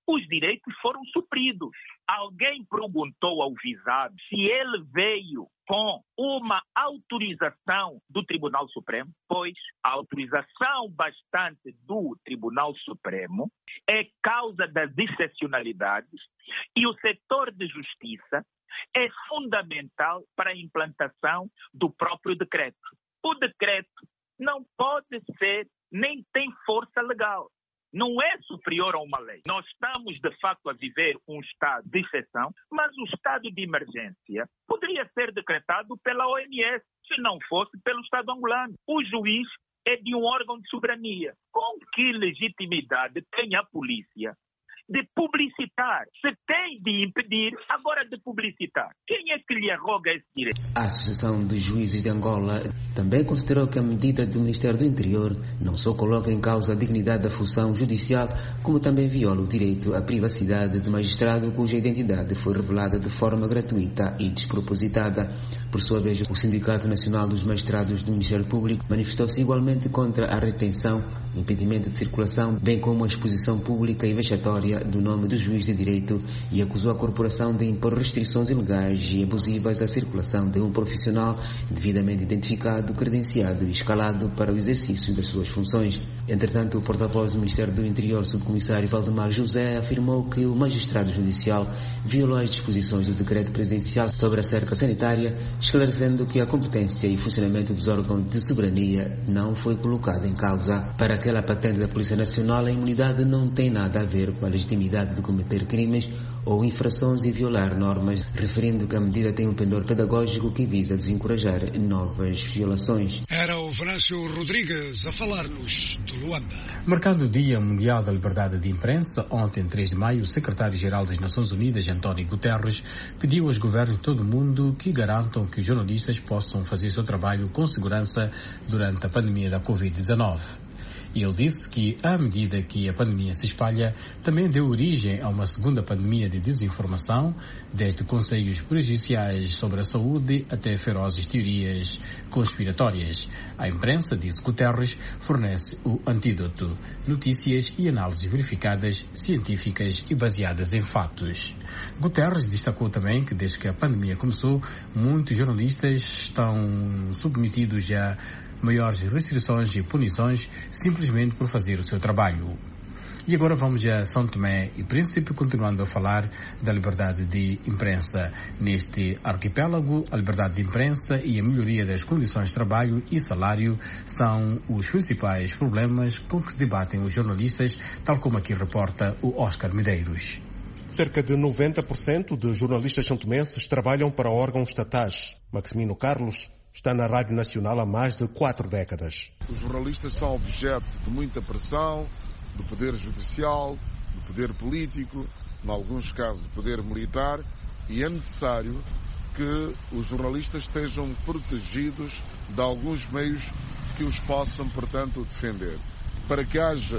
os direitos foram supridos. Alguém perguntou ao visado se ele veio com uma autorização do Tribunal Supremo? Pois a autorização bastante do Tribunal Supremo é causa das excepcionalidades e o setor de justiça é fundamental para a implantação do próprio decreto. O decreto não pode ser, nem tem força legal. Não é superior a uma lei. Nós estamos, de facto, a viver um estado de exceção, mas o estado de emergência poderia ser decretado pela O M S, se não fosse pelo Estado angolano. O juiz é de um órgão de soberania. Com que legitimidade tem a polícia de publicitar? Se tem de impedir, agora de publicitar. Quem é que lhe arroga esse direito? A Associação dos Juízes de Angola também considerou que a medida do Ministério do Interior não só coloca em causa a dignidade da função judicial, como também viola o direito à privacidade do magistrado cuja identidade foi revelada de forma gratuita e despropositada. Por sua vez, o Sindicato Nacional dos Magistrados do Ministério Público manifestou-se igualmente contra a retenção, impedimento de circulação, bem como a exposição pública e vexatória do nome do juiz de direito e acusou a corporação de impor restrições ilegais e abusivas à circulação de um profissional devidamente identificado, credenciado e escalado para o exercício das suas funções. Entretanto, o porta-voz do Ministério do Interior, subcomissário Valdemar José, afirmou que o magistrado judicial violou as disposições do decreto presidencial sobre a cerca sanitária, esclarecendo que a competência e funcionamento dos órgãos de soberania não foi colocada em causa. Para aquela patente da Polícia Nacional, a imunidade não tem nada a ver com a legitimidade de cometer crimes ou infrações e violar normas, referindo que a medida tem um pendor pedagógico que visa desencorajar novas violações. Era o Venâncio Rodrigues a falar-nos de Luanda. Marcando o Dia Mundial da Liberdade de Imprensa, ontem, três de maio, o secretário-geral das Nações Unidas, António Guterres, pediu aos governos de todo o mundo que garantam que os jornalistas possam fazer seu trabalho com segurança durante a pandemia da covid dezenove. E ele disse que, à medida que a pandemia se espalha, também deu origem a uma segunda pandemia de desinformação, desde conselhos prejudiciais sobre a saúde até ferozes teorias conspiratórias. A imprensa, disse Guterres, fornece o antídoto, notícias e análises verificadas, científicas e baseadas em fatos. Guterres destacou também que, desde que a pandemia começou, muitos jornalistas estão submetidos a maiores restrições e punições simplesmente por fazer o seu trabalho. E agora vamos a São Tomé e Príncipe, continuando a falar da liberdade de imprensa. Neste arquipélago, a liberdade de imprensa e a melhoria das condições de trabalho e salário são os principais problemas com que se debatem os jornalistas, tal como aqui reporta o Oscar Medeiros. Cerca de noventa por cento dos jornalistas santomenses trabalham para órgãos estatais. Maximino Carlos está na Rádio Nacional há mais de quatro décadas. Os jornalistas são objeto de muita pressão do poder judicial, do poder político, em alguns casos do poder militar, e é necessário que os jornalistas estejam protegidos de alguns meios que os possam, portanto, defender. Para que haja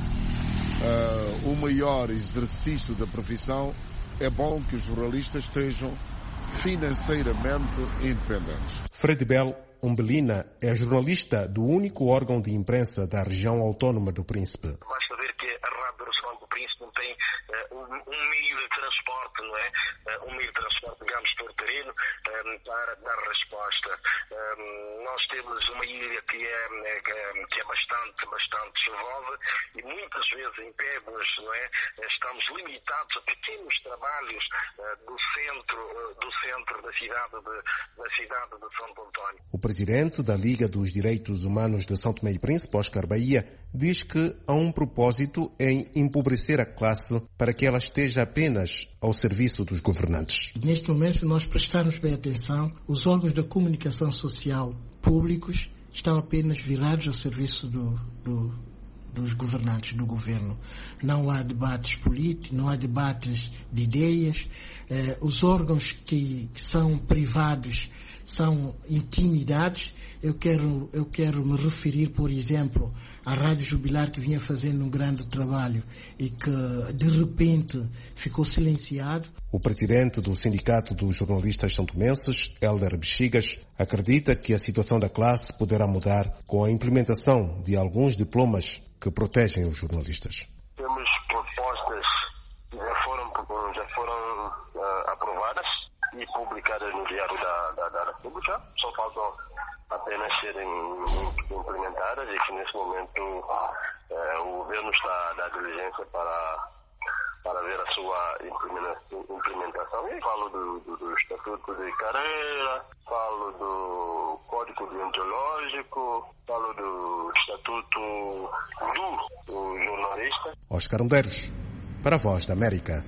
uh, um maior exercício da profissão, é bom que os jornalistas estejam financeiramente independentes. Fred Bell Umbelina é jornalista do único órgão de imprensa da região autónoma do Príncipe. Basta ver que a Rádio Nacional do Príncipe tem uh, um, um meio de transporte, não é? Uh, um meio de transporte, digamos, por terreno, um, para dar resposta. Um, nós temos uma ilha que é, que é bastante, bastante chuvosa e muitas vezes em Pegos, não é? Estamos limitados a pequenos trabalhos uh, do centro, uh, do centro da cidade de, da cidade de Santo Antônio. O presidente da Liga dos Direitos Humanos de São Tomé e Príncipe, Oscar Bahia, diz que há um propósito em empobrecer a classe para que ela esteja apenas ao serviço dos governantes. Neste momento, se nós prestarmos bem atenção, os órgãos da comunicação social públicos estão apenas virados ao serviço do, do, dos governantes, do governo. Não há debates políticos, não há debates de ideias. Eh, os órgãos que, que são privados são intimidados. Eu quero, eu quero me referir, por exemplo, à Rádio Jubilar, que vinha fazendo um grande trabalho e que, de repente, ficou silenciado. O presidente do Sindicato dos Jornalistas Santomenses, Hélder Bexigas, acredita que a situação da classe poderá mudar com a implementação de alguns diplomas que protegem os jornalistas. Temos propostas já foram uh, aprovadas e publicadas no Diário da, da, da República. Só faltam apenas serem implementadas e que nesse momento uh, o governo está a dar diligência para, para ver a sua implementação. E falo do, do, do Estatuto de Carreira, falo do Código Deontológico, falo do Estatuto do, do Jornalista. Oscar Medeiros, para a Voz da América.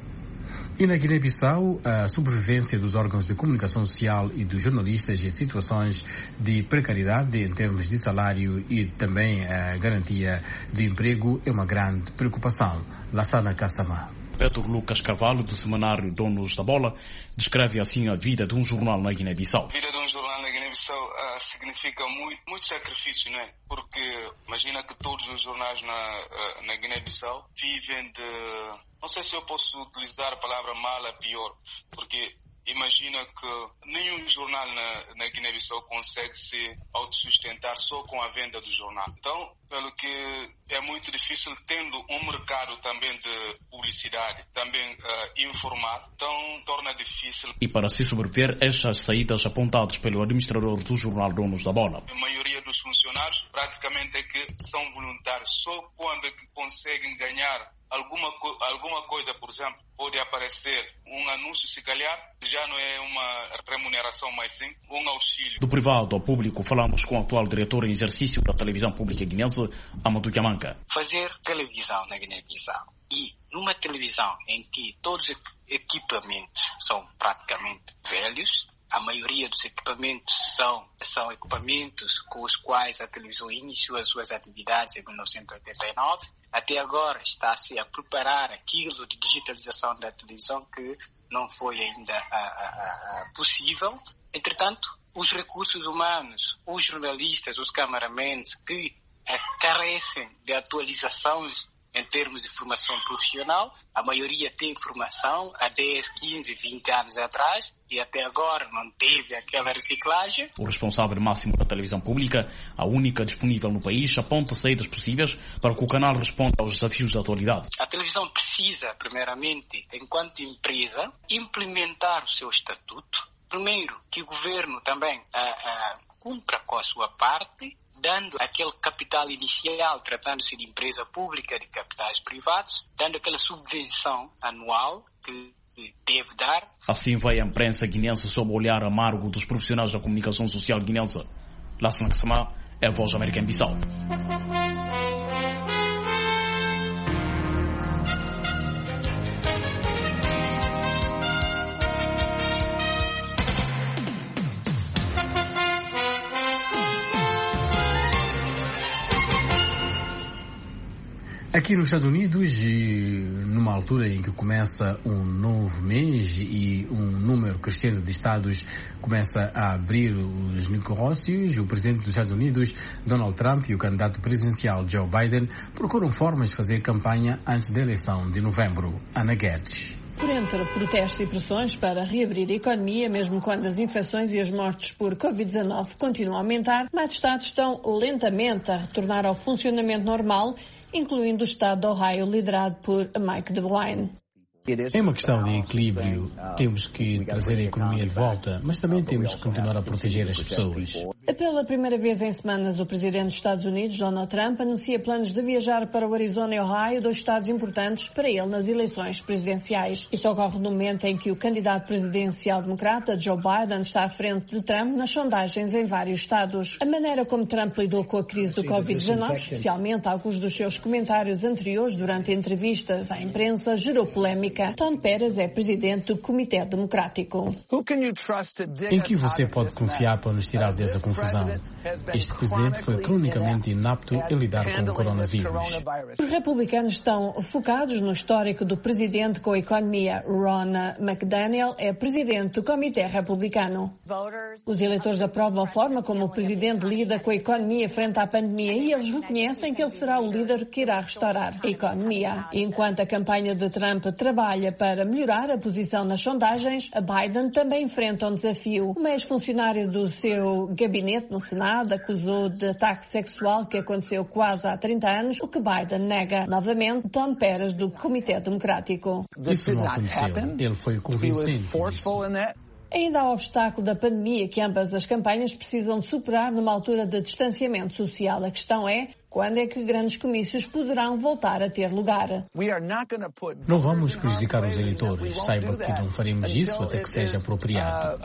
E na Guiné-Bissau, a sobrevivência dos órgãos de comunicação social e dos jornalistas em situações de precariedade em termos de salário e também a garantia de emprego é uma grande preocupação. Lassana Kassamá. Pedro Lucas Carvalho, do semanário Donos da Bola, descreve assim a vida de um jornal na Guiné-Bissau. A vida de um jornal na Guiné-Bissau uh, significa muito, muito sacrifício, não é? Porque imagina que todos os jornais na, uh, na Guiné-Bissau vivem de... Não sei se eu posso utilizar a palavra mal a pior, porque imagina que nenhum jornal na, na Guiné-Bissau consegue se autossustentar só com a venda do jornal. Então, pelo que é muito difícil, tendo um mercado também de publicidade, também uh, informal, então torna difícil. E para se sobreviver, estas saídas apontadas pelo administrador do jornal Donos da Bola. A maioria dos funcionários praticamente é que são voluntários, só quando é que conseguem ganhar Alguma, alguma coisa, por exemplo, pode aparecer um anúncio, se calhar, já não é uma remuneração, mas sim um auxílio. Do privado ao público, falamos com o atual diretor em exercício da televisão pública guinense, Amadou Diamanca. Fazer televisão na Guiné-Bissau e numa televisão em que todos os equipamentos são praticamente velhos, a maioria dos equipamentos são, são equipamentos com os quais a televisão iniciou as suas atividades em mil novecentos e oitenta e nove. Até agora está-se a preparar aquilo de digitalização da televisão que não foi ainda a, a, a possível. Entretanto, os recursos humanos, os jornalistas, os cameramans que a, carecem de atualizações em termos de formação profissional, a maioria tem formação há dez, quinze, vinte anos atrás e até agora não teve aquela reciclagem. O responsável máximo da televisão pública, a única disponível no país, aponta saídas possíveis para que o canal responda aos desafios da atualidade. A televisão precisa, primeiramente, enquanto empresa, implementar o seu estatuto. Primeiro, que o governo também a, a, cumpra com a sua parte, dando aquele capital inicial, tratando-se de empresa pública, de capitais privados, dando aquela subvenção anual que deve dar. Assim vai a imprensa guinense sob o olhar amargo dos profissionais da comunicação social guinense. Lassana Kassamá é a Voz da América em Bissau. Aqui nos Estados Unidos, numa altura em que começa um novo mês e um número crescente de estados começa a abrir os negócios, o presidente dos Estados Unidos, Donald Trump, e o candidato presidencial Joe Biden procuram formas de fazer campanha antes da eleição de novembro. Ana Guedes. Por entre protestos e pressões para reabrir a economia, mesmo quando as infecções e as mortes por covid dezenove continuam a aumentar, mais estados estão lentamente a retornar ao funcionamento normal, incluindo o estado de Ohio, liderado por Mike DeWine. É uma questão de equilíbrio. Temos que trazer a economia de volta, mas também temos que continuar a proteger as pessoas. Pela primeira vez em semanas, o presidente dos Estados Unidos, Donald Trump, anuncia planos de viajar para o Arizona e Ohio, dois estados importantes para ele nas eleições presidenciais. Isto ocorre no momento em que o candidato presidencial democrata, Joe Biden, está à frente de Trump nas sondagens em vários estados. A maneira como Trump lidou com a crise do covid dezenove, especialmente alguns dos seus comentários anteriores durante entrevistas à imprensa, gerou polémica. Tom Perez é presidente do Comitê Democrático. Em que você pode confiar para nos tirar dessa confusão? Este presidente foi cronicamente inapto em lidar com o coronavírus. Os republicanos estão focados no histórico do presidente com a economia. Ron McDaniel é presidente do Comitê Republicano. Os eleitores aprovam a forma como o presidente lida com a economia frente à pandemia e eles reconhecem que ele será o líder que irá restaurar a economia. Enquanto a campanha de Trump trabalha trabalha para melhorar a posição nas sondagens, a Biden também enfrenta um desafio. Uma ex-funcionária do seu gabinete no Senado acusou de ataque sexual que aconteceu quase há trinta anos, o que Biden nega. Novamente, Tom Perez, do Comitê Democrático. Isso não aconteceu. Ele foi convincente. Ainda há o obstáculo da pandemia que ambas as campanhas precisam de superar numa altura de distanciamento social. A questão é, quando é que grandes comícios poderão voltar a ter lugar? Não vamos prejudicar os eleitores. Saiba que não faremos isso até que seja apropriado.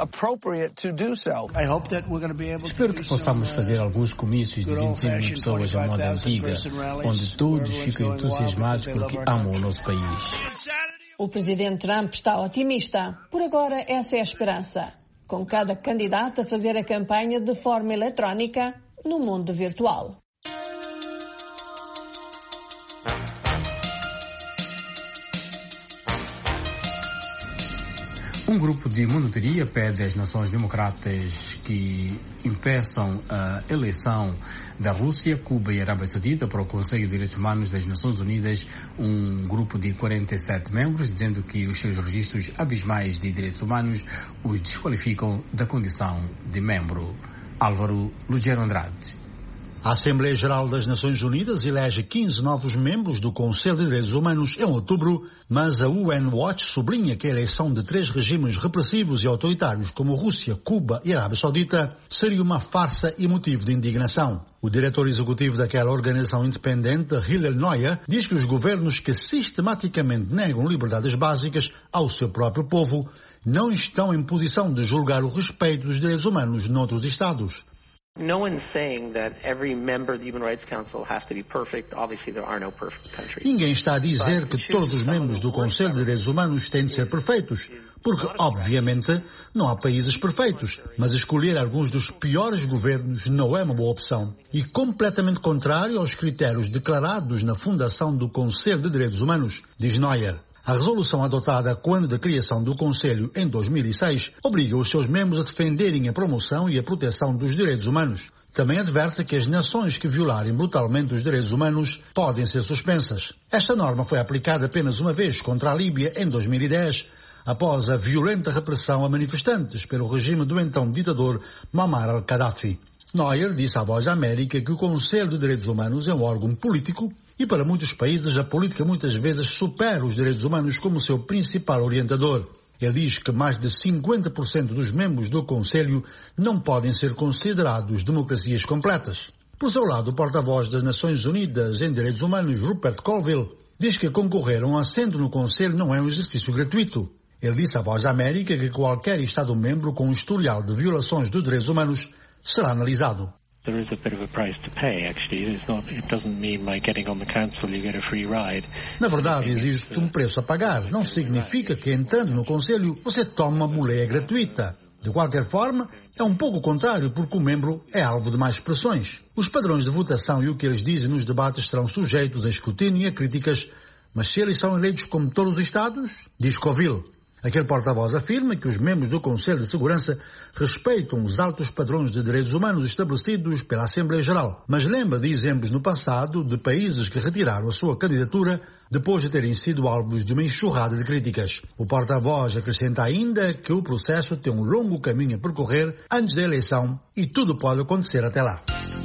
Espero que possamos fazer alguns comícios de vinte e cinco mil pessoas à moda antiga, onde todos ficam entusiasmados porque amam o nosso país. O presidente Trump está otimista. Por agora, essa é a esperança. Com cada candidato a fazer a campanha de forma eletrónica no mundo virtual. Um grupo de monitoria pede às nações democratas que impeçam a eleição da Rússia, Cuba e Arábia Saudita para o Conselho de Direitos Humanos das Nações Unidas, um grupo de quarenta e sete membros, dizendo que os seus registros abismais de direitos humanos os desqualificam da condição de membro. Álvaro Lugero Andrade. A Assembleia Geral das Nações Unidas elege quinze novos membros do Conselho de Direitos Humanos em outubro, mas a U N Watch sublinha que a eleição de três regimes repressivos e autoritários como Rússia, Cuba e Arábia Saudita seria uma farsa e motivo de indignação. O diretor executivo daquela organização independente, Hillel Neuer, diz que os governos que sistematicamente negam liberdades básicas ao seu próprio povo não estão em posição de julgar o respeito dos direitos humanos noutros Estados. No one's saying that every member of the Human Rights Council has to be perfect. Obviously, there are no perfect countries. Ninguém está a dizer que todos os membros do Conselho de Direitos Humanos têm de ser perfeitos, porque, obviamente, não há países perfeitos, mas escolher alguns dos piores governos não é uma boa opção e completamente contrário aos critérios declarados na fundação do Conselho de Direitos Humanos, diz Neuer. A resolução adotada quando da criação do Conselho em dois mil e seis obriga os seus membros a defenderem a promoção e a proteção dos direitos humanos. Também adverte que as nações que violarem brutalmente os direitos humanos podem ser suspensas. Esta norma foi aplicada apenas uma vez contra a Líbia em dois mil e dez, após a violenta repressão a manifestantes pelo regime do então ditador Muammar al-Gaddafi. Neuer disse à Voz da América que o Conselho de Direitos Humanos é um órgão político e para muitos países a política muitas vezes supera os direitos humanos como seu principal orientador. Ele diz que mais de cinquenta por cento dos membros do Conselho não podem ser considerados democracias completas. Por seu lado, o porta-voz das Nações Unidas em Direitos Humanos, Rupert Colville, diz que concorrer a um assento no Conselho não é um exercício gratuito. Ele disse à Voz da América que qualquer Estado-membro com um historial de violações dos direitos humanos será analisado. There is a bit of a price to pay, actually. It's not, it doesn't mean by getting on the council you get a free ride. Na verdade, existe um preço a pagar. Não significa que entrando no Conselho você toma uma boleia gratuita. De qualquer forma, é um pouco contrário porque o membro é alvo de mais pressões. Os padrões de votação e o que eles dizem nos debates serão sujeitos a escrutínio e a críticas, mas se eles são eleitos como todos os Estados, diz Colville. Aquele porta-voz afirma que os membros do Conselho de Segurança respeitam os altos padrões de direitos humanos estabelecidos pela Assembleia Geral, mas lembra de exemplos no passado de países que retiraram a sua candidatura depois de terem sido alvos de uma enxurrada de críticas. O porta-voz acrescenta ainda que o processo tem um longo caminho a percorrer antes da eleição e tudo pode acontecer até lá.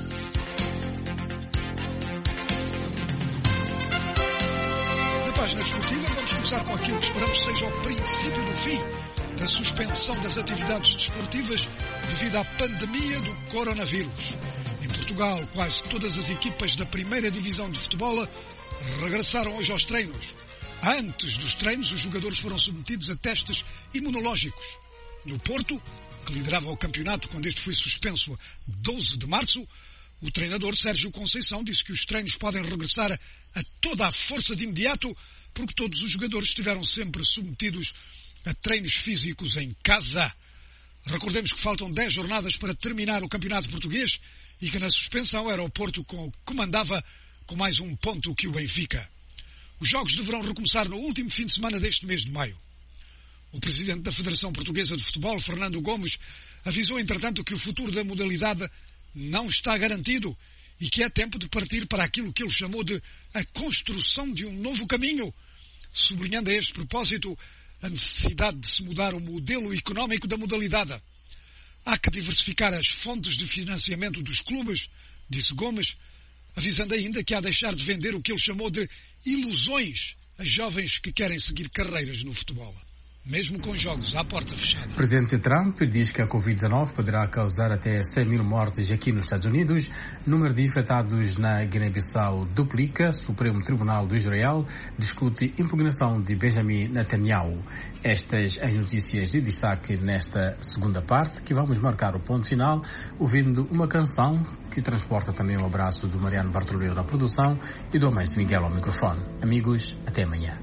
Com aquilo que esperamos seja o princípio do fim da suspensão das atividades desportivas devido à pandemia do coronavírus. Em Portugal, quase todas as equipas da primeira divisão de futebol regressaram hoje aos treinos. Antes dos treinos, os jogadores foram submetidos a testes imunológicos. No Porto, que liderava o campeonato quando este foi suspenso a doze de março, o treinador Sérgio Conceição disse que os treinos podem regressar a toda a força de imediato porque todos os jogadores estiveram sempre submetidos a treinos físicos em casa. Recordemos que faltam dez jornadas para terminar o campeonato português e que na suspensão era o Porto que comandava com mais um ponto que o Benfica. Os jogos deverão recomeçar no último fim de semana deste mês de maio. O presidente da Federação Portuguesa de Futebol, Fernando Gomes, avisou entretanto que o futuro da modalidade não está garantido e que é tempo de partir para aquilo que ele chamou de a construção de um novo caminho, sublinhando a este propósito a necessidade de se mudar o modelo económico da modalidade. Há que diversificar as fontes de financiamento dos clubes, disse Gomes, avisando ainda que há de deixar de vender o que ele chamou de ilusões a jovens que querem seguir carreiras no futebol, mesmo com jogos à porta fechada. O presidente Trump diz que a covid dezenove poderá causar até cem mil mortes aqui nos Estados Unidos. O número de infectados na Guiné-Bissau duplica. O Supremo Tribunal do Israel discute impugnação de Benjamin Netanyahu. Estas as notícias de destaque nesta segunda parte, que vamos marcar o ponto final ouvindo uma canção que transporta também o abraço do Mariano Bartolomeu na produção e do Amém Miguel ao microfone. Amigos, até amanhã.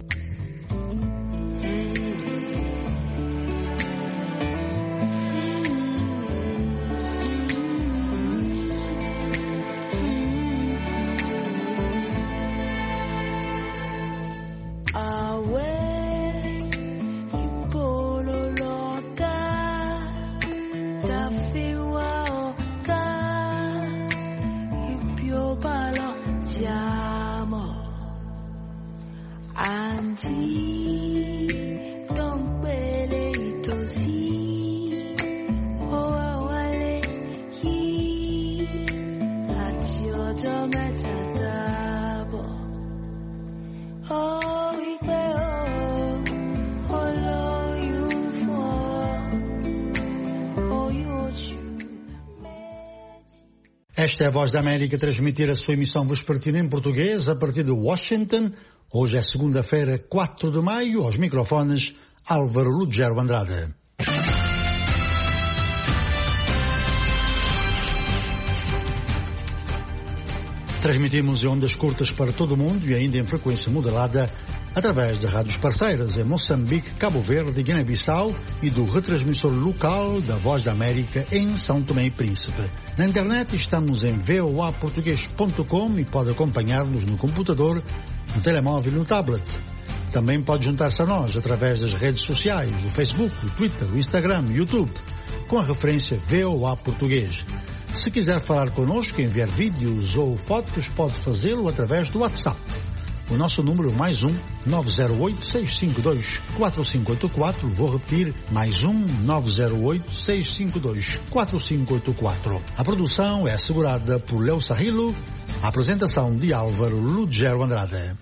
Esta é a Voz da América, transmitir a sua emissão vespertina em português a partir de Washington. Hoje é segunda-feira, quatro de maio, aos microfones Álvaro Lugero Andrade. Transmitimos em ondas curtas para todo o mundo e ainda em frequência modulada através de rádios parceiras em Moçambique, Cabo Verde, Guiné-Bissau e do retransmissor local da Voz da América em São Tomé e Príncipe. Na internet estamos em v o a português ponto com e pode acompanhar-nos no computador, no telemóvel e no tablet. Também pode juntar-se a nós através das redes sociais, o Facebook, o Twitter, o Instagram e o YouTube, com a referência V O A Português. Se quiser falar connosco, enviar vídeos ou fotos, pode fazê-lo através do WhatsApp. O nosso número é mais um nove zero oito, seis cinco dois, quatro cinco oito quatro. Vou repetir, mais um nove zero oito, seis cinco dois, quatro cinco oito quatro. A produção é assegurada por Leo Sarrilo. A apresentação de Álvaro Lugero Andrade.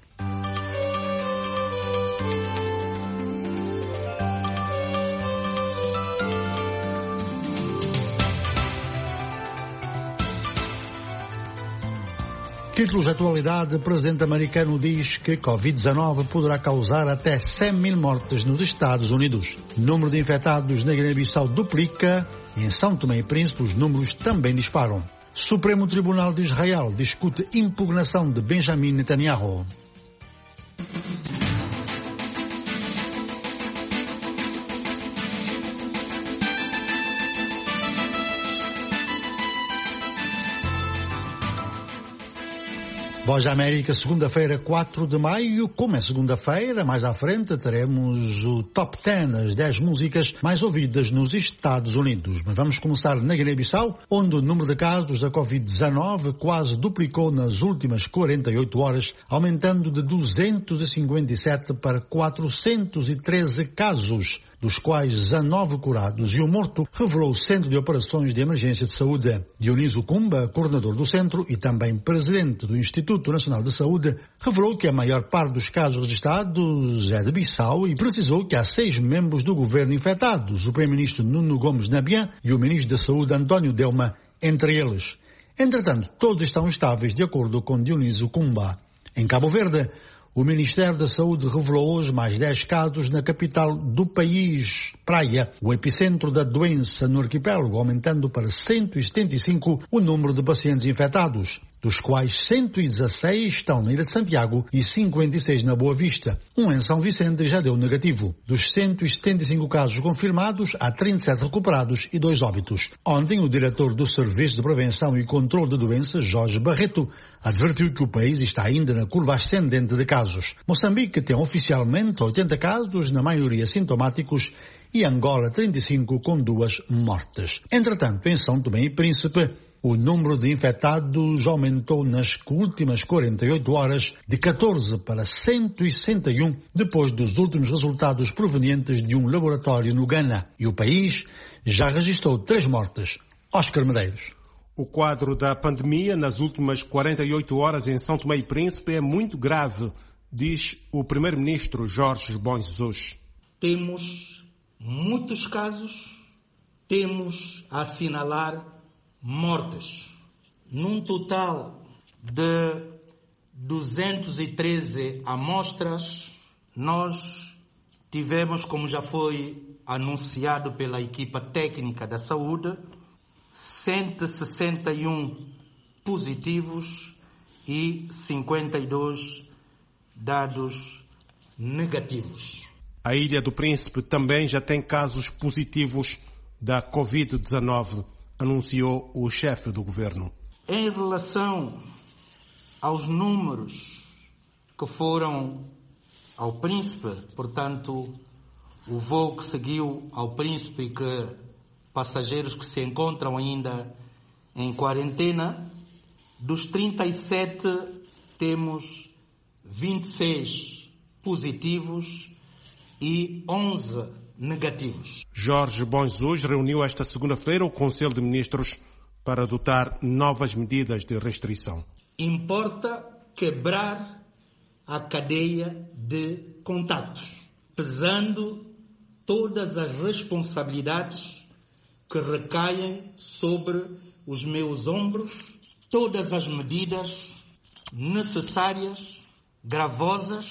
Títulos de atualidade. O presidente americano diz que covid dezenove poderá causar até cem mil mortes nos Estados Unidos. O número de infectados na Guiné-Bissau duplica e em São Tomé e Príncipe os números também disparam. Supremo Tribunal de Israel discute impugnação de Benjamin Netanyahu. Voz da América, segunda-feira, quatro de maio. Como é segunda-feira, mais à frente teremos o Top dez, as dez músicas mais ouvidas nos Estados Unidos. Mas vamos começar na Guiné-Bissau, onde o número de casos da covid dezenove quase duplicou nas últimas quarenta e oito horas, aumentando de duzentos e cinquenta e sete para quatrocentos e treze casos, dos quais dezanove curados e um morto, revelou o Centro de Operações de Emergência de Saúde. Dionísio Kumba, coordenador do centro e também presidente do Instituto Nacional de Saúde, revelou que a maior parte dos casos registrados é de Bissau e precisou que há seis membros do governo infectados, o primeiro-ministro Nuno Gomes Nabian e o ministro da Saúde António Delma, entre eles. Entretanto, todos estão estáveis, de acordo com Dionísio Kumba. Em Cabo Verde, o Ministério da Saúde revelou hoje mais dez casos na capital do país, Praia, o epicentro da doença no arquipélago, aumentando para cento e setenta e cinco o número de pacientes infectados, dos quais cento e dezasseis estão na Ilha de Santiago e cinquenta e seis na Boa Vista. Um em São Vicente já deu negativo. Dos cento e setenta e cinco casos confirmados, há trinta e sete recuperados e dois óbitos. Ontem, o diretor do Serviço de Prevenção e Controle de Doenças, Jorge Barreto, advertiu que o país está ainda na curva ascendente de casos. Moçambique tem oficialmente oitenta casos, na maioria sintomáticos, e Angola trinta e cinco, com duas mortes. Entretanto, em São Tomé e Príncipe, O número de infectados aumentou nas últimas quarenta e oito horas de catorze para cento e sessenta e um, depois dos últimos resultados provenientes de um laboratório no Ghana. E o país já registrou três mortes. Oscar Medeiros. O quadro da pandemia nas últimas quarenta e oito horas em São Tomé e Príncipe é muito grave, diz o primeiro-ministro Jorge Bom Jesus. Temos muitos casos, temos a assinalar mortes. Num total de duzentas e treze amostras, nós tivemos, como já foi anunciado pela equipa técnica da saúde, cento e sessenta e um positivos e cinquenta e dois dados negativos. A Ilha do Príncipe também já tem casos positivos da covid dezenove, anunciou o chefe do governo. Em relação aos números que foram ao Príncipe, portanto, o voo que seguiu ao Príncipe e que passageiros que se encontram ainda em quarentena, dos trinta e sete temos vinte e seis positivos e onze negativos. Jorge Bom Jesus reuniu esta segunda-feira o Conselho de Ministros para adotar novas medidas de restrição. Importa quebrar a cadeia de contactos, pesando todas as responsabilidades que recaem sobre os meus ombros, todas as medidas necessárias, gravosas,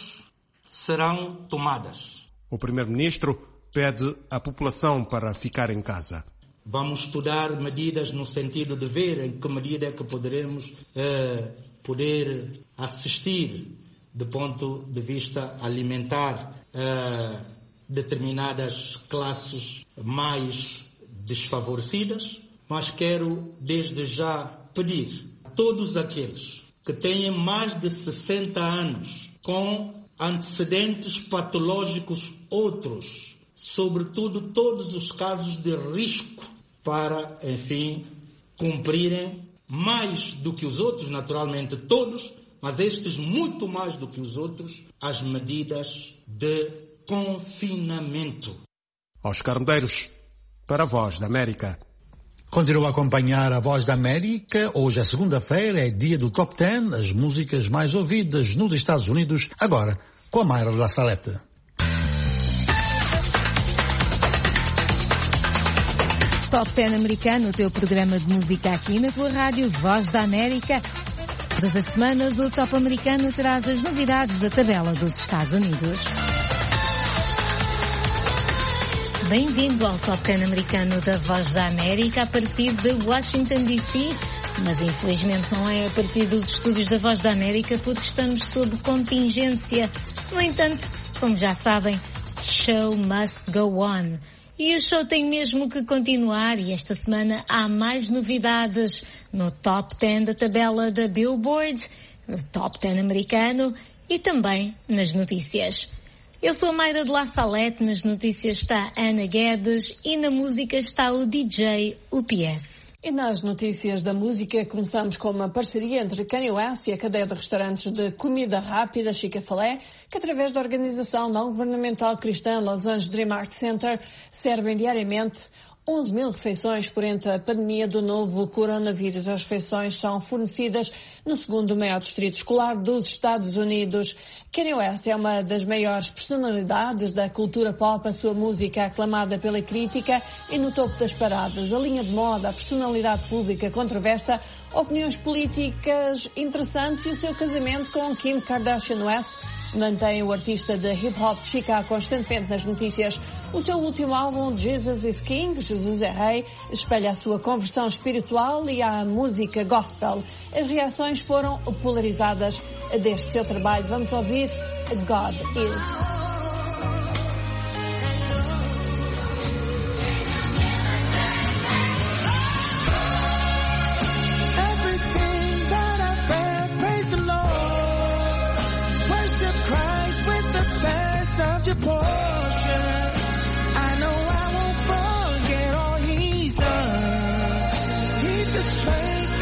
serão tomadas. O primeiro-ministro pede à população para ficar em casa. Vamos estudar medidas no sentido de ver em que medida é que poderemos eh, poder assistir, do ponto de vista alimentar, eh, determinadas classes mais desfavorecidas, mas quero desde já pedir a todos aqueles que têm mais de sessenta anos, com antecedentes patológicos outros, sobretudo todos os casos de risco, para, enfim, cumprirem mais do que os outros, naturalmente todos, mas estes muito mais do que os outros, as medidas de confinamento. Oscar Medeiros, para a Voz da América. Continua a acompanhar a Voz da América. Hoje é segunda-feira, é dia do Top dez, as músicas mais ouvidas nos Estados Unidos, agora com a Mayra La Salete. Top dez americano, o teu programa de música aqui na tua rádio Voz da América. Todas as semanas o Top americano traz as novidades da tabela dos Estados Unidos. Bem-vindo ao Top dez americano da Voz da América a partir de Washington, D C, mas infelizmente não é a partir dos estúdios da Voz da América porque estamos sob contingência. No entanto, como já sabem, show must go on. E o show tem mesmo que continuar e esta semana há mais novidades no Top dez da tabela da Billboard, no Top dez americano e também nas notícias. Eu sou a Mayra de La Salete, nas notícias está Ana Guedes e na música está o D J U P S. E nas notícias da música começamos com uma parceria entre Kanye West e a cadeia de restaurantes de comida rápida Chick-fil-A, que através da organização não-governamental cristã Los Angeles Dream Art Center servem diariamente onze mil refeições por entre a pandemia do novo coronavírus. As refeições são fornecidas no segundo maior distrito escolar dos Estados Unidos. Kanye West é uma das maiores personalidades da cultura pop, a sua música aclamada pela crítica e no topo das paradas. A linha de moda, a personalidade pública controversa, opiniões políticas interessantes e o seu casamento com Kim Kardashian West mantém o artista de hip-hop de Chicago constantemente nas notícias. O seu último álbum, Jesus is King, Jesus é Rei, espelha a sua conversão espiritual e a música gospel. As reações foram polarizadas deste seu trabalho. Vamos ouvir God Is. Your portion. I know I won't forget all he's done. He's the strength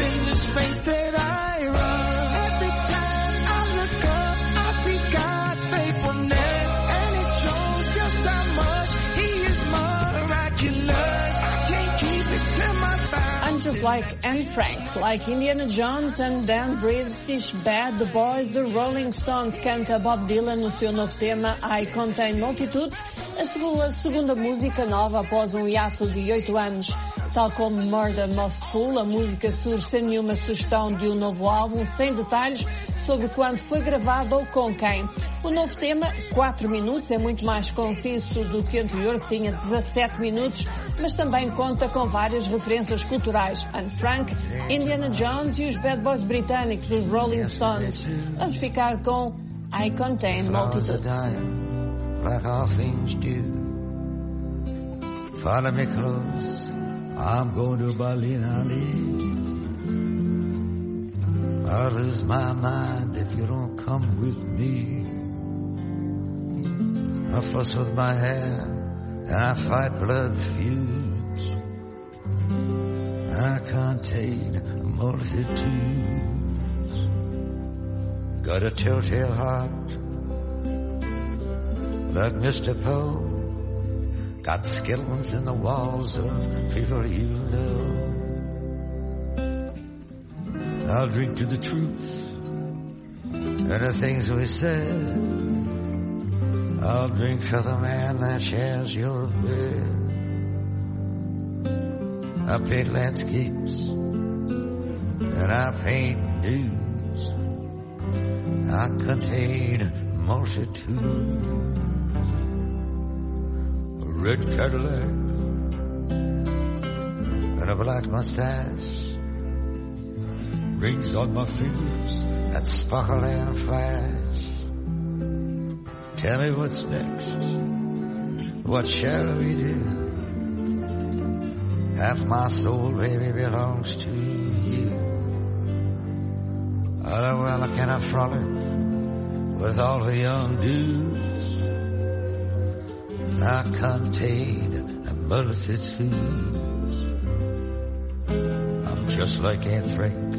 like Anne Frank, like Indiana Jones and then British Bad Boys, the Rolling Stones, canta Bob Dylan no seu novo tema I Contain Multitudes, a segunda, segunda música nova após um hiato de oito anos. Tal como Murder Most Fool, a música surge sem nenhuma sugestão de um novo álbum, sem detalhes sobre quando foi gravado ou com quem. O novo tema, quatro minutos, é muito mais conciso do que o anterior, que tinha dezassete minutos, mas também conta com várias referências culturais. Anne Frank, Indiana Jones e os Bad Boys britânicos, os Rolling Stones. Vamos ficar com I Contain Multitudes. Like all things do. Follow me close, I'm going to Berlin, Ali. I'll lose my mind if you don't come with me. I fuss with my hair and I fight blood feuds. I contain multitudes. Got a telltale heart like Mister Poe. Got skeletons in the walls of people you know. I'll drink to the truth and the things we said. I'll drink to the man that shares your bed. I paint landscapes and I paint nudes. I contain multitudes. A red Cadillac and a black mustache. Rings on my fingers that sparkle and flash. Tell me what's next. What shall we do? Half my soul, baby, belongs to you. Oh, well, can I frolic with all the young dudes? I contain a multitudes. I'm just like Anne Frank,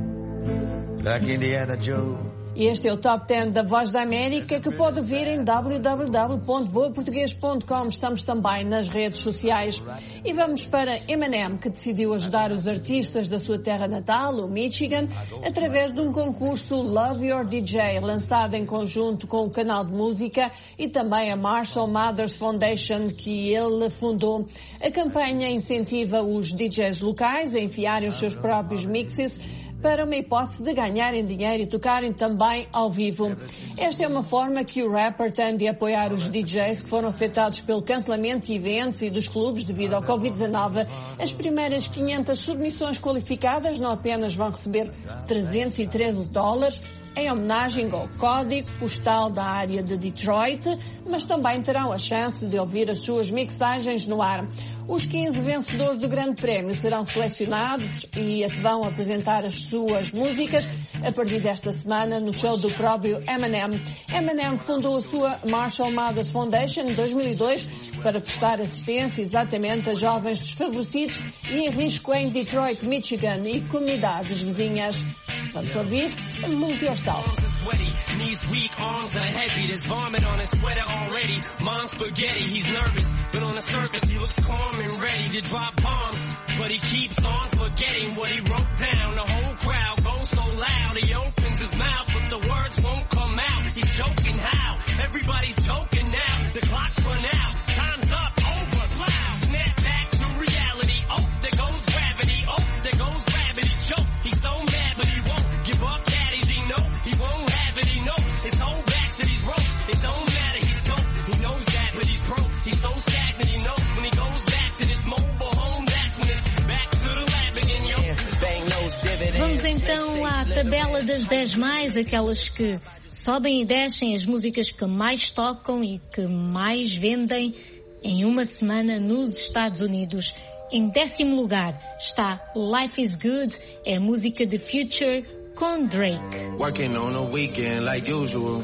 like Indiana Jones. E este é o Top dez da Voz da América, que pode ver em w w w ponto voa português ponto com. Estamos também nas redes sociais. E vamos para Eminem, que decidiu ajudar os artistas da sua terra natal, o Michigan, através de um concurso Love Your D J, lançado em conjunto com o canal de música e também a Marshall Mathers Foundation, que ele fundou. A campanha incentiva os D Js locais a enviarem os seus próprios mixes para uma hipótese de ganharem dinheiro e tocarem também ao vivo. Esta é uma forma que o rapper tem de apoiar os D Js que foram afetados pelo cancelamento de eventos e dos clubes devido ao covid dezenove. As primeiras quinhentas submissões qualificadas não apenas vão receber trezentos e treze dólares, em homenagem ao código postal da área de Detroit, mas também terão a chance de ouvir as suas mixagens no ar. Os quinze vencedores do Grande Prémio serão selecionados e vão apresentar as suas músicas a partir desta semana no show do próprio Eminem. Eminem fundou a sua Marshall Mathers Foundation em dois mil e dois para prestar assistência exatamente a jovens desfavorecidos e em risco em Detroit, Michigan e comunidades vizinhas. Vamos ouvir Lose Yourself. Knees weak, arms are heavy. There's vomit on his sweater already. Mom's spaghetti, he's nervous, but on the surface he looks calm and ready to drop bombs. But he keeps on forgetting what he wrote down. The whole crowd goes so loud. He opens his mouth, but the words won't come out. He's joking how? Everybody's joking now. The clock's run out. Time's up. Over. Loud. Snap back to reality. Oh, there goes gravity. Oh, there goes gravity. Choke. He's so mad, but he won't give up. Daddies, he know he won't have it. He knows his whole back to these ropes. It don't matter. He's dope. He knows that, but he's broke. He's so stagnant. He knows when he goes back to this mobile home. That's when it's back to the lab again. Yo, bang those dividends. Vamos então à tabela das dez mais, aquelas que sobem e descem, as músicas que mais tocam e que mais vendem em uma semana nos Estados Unidos. Em décimo lugar está Life is Good, é a música de Future com Drake. Working on a weekend like usual.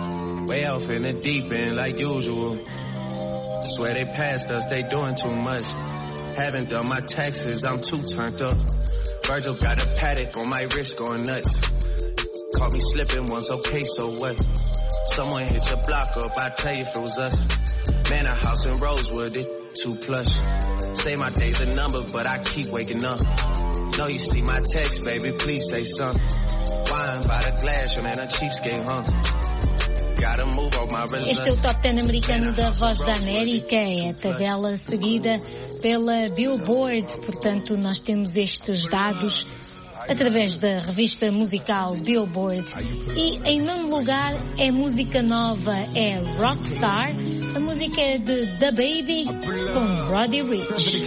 Way off in the deep end like usual. Swear they passed us, they doing too much. Haven't done my taxes, I'm too turned up. Virgil got a paddock on my wrist going nuts. Caught me slipping once, okay, so what? Someone hit your block up, I tell you if it was us. Man, a house in Rosewood, it too plush. Say my day's a number, but I keep waking up. Know you see my text, baby, please say something. Wine by the glass, and then a cheapskate, huh? Este é o Top dez americano da Voz da América, é a tabela seguida pela Billboard, portanto nós temos estes dados através da revista musical Billboard. E em nono lugar é música nova, é Rockstar, a música é de The Baby com Roddy Ricch.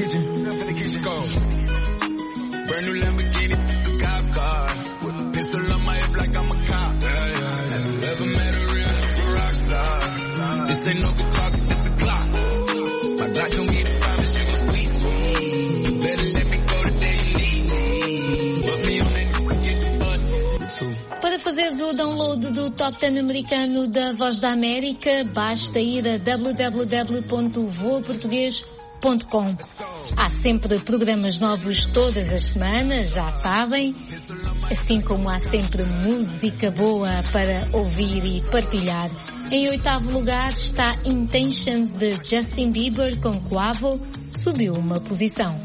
Ain't no good clock, it's just a clock. My Glock don't get it, promise you gon' squeeze. You better let me go the day you leave me. Put me on that, get the bus. Para fazeres o download do Top dez americano da Voz da América, basta ir a w w w ponto voa português ponto com. Há sempre programas novos todas as semanas, já sabem, assim como há sempre música boa para ouvir e partilhar. Em oitavo lugar está Intentions de Justin Bieber com Quavo, subiu uma posição.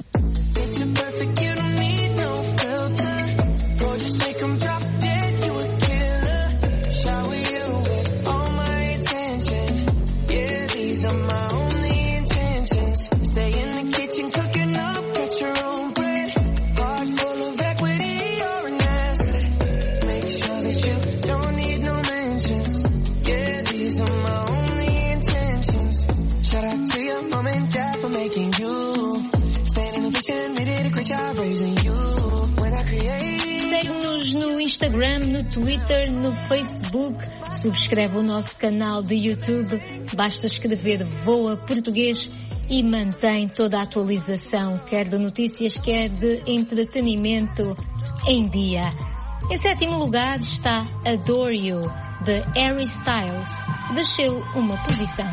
Segue-nos no Instagram, no Twitter, no Facebook, subscreve o nosso canal de YouTube, basta escrever Voa Português e mantém toda a atualização, quer de notícias, quer de entretenimento, em dia. Em sétimo lugar está Adore You, de Harry Styles, desceu uma posição.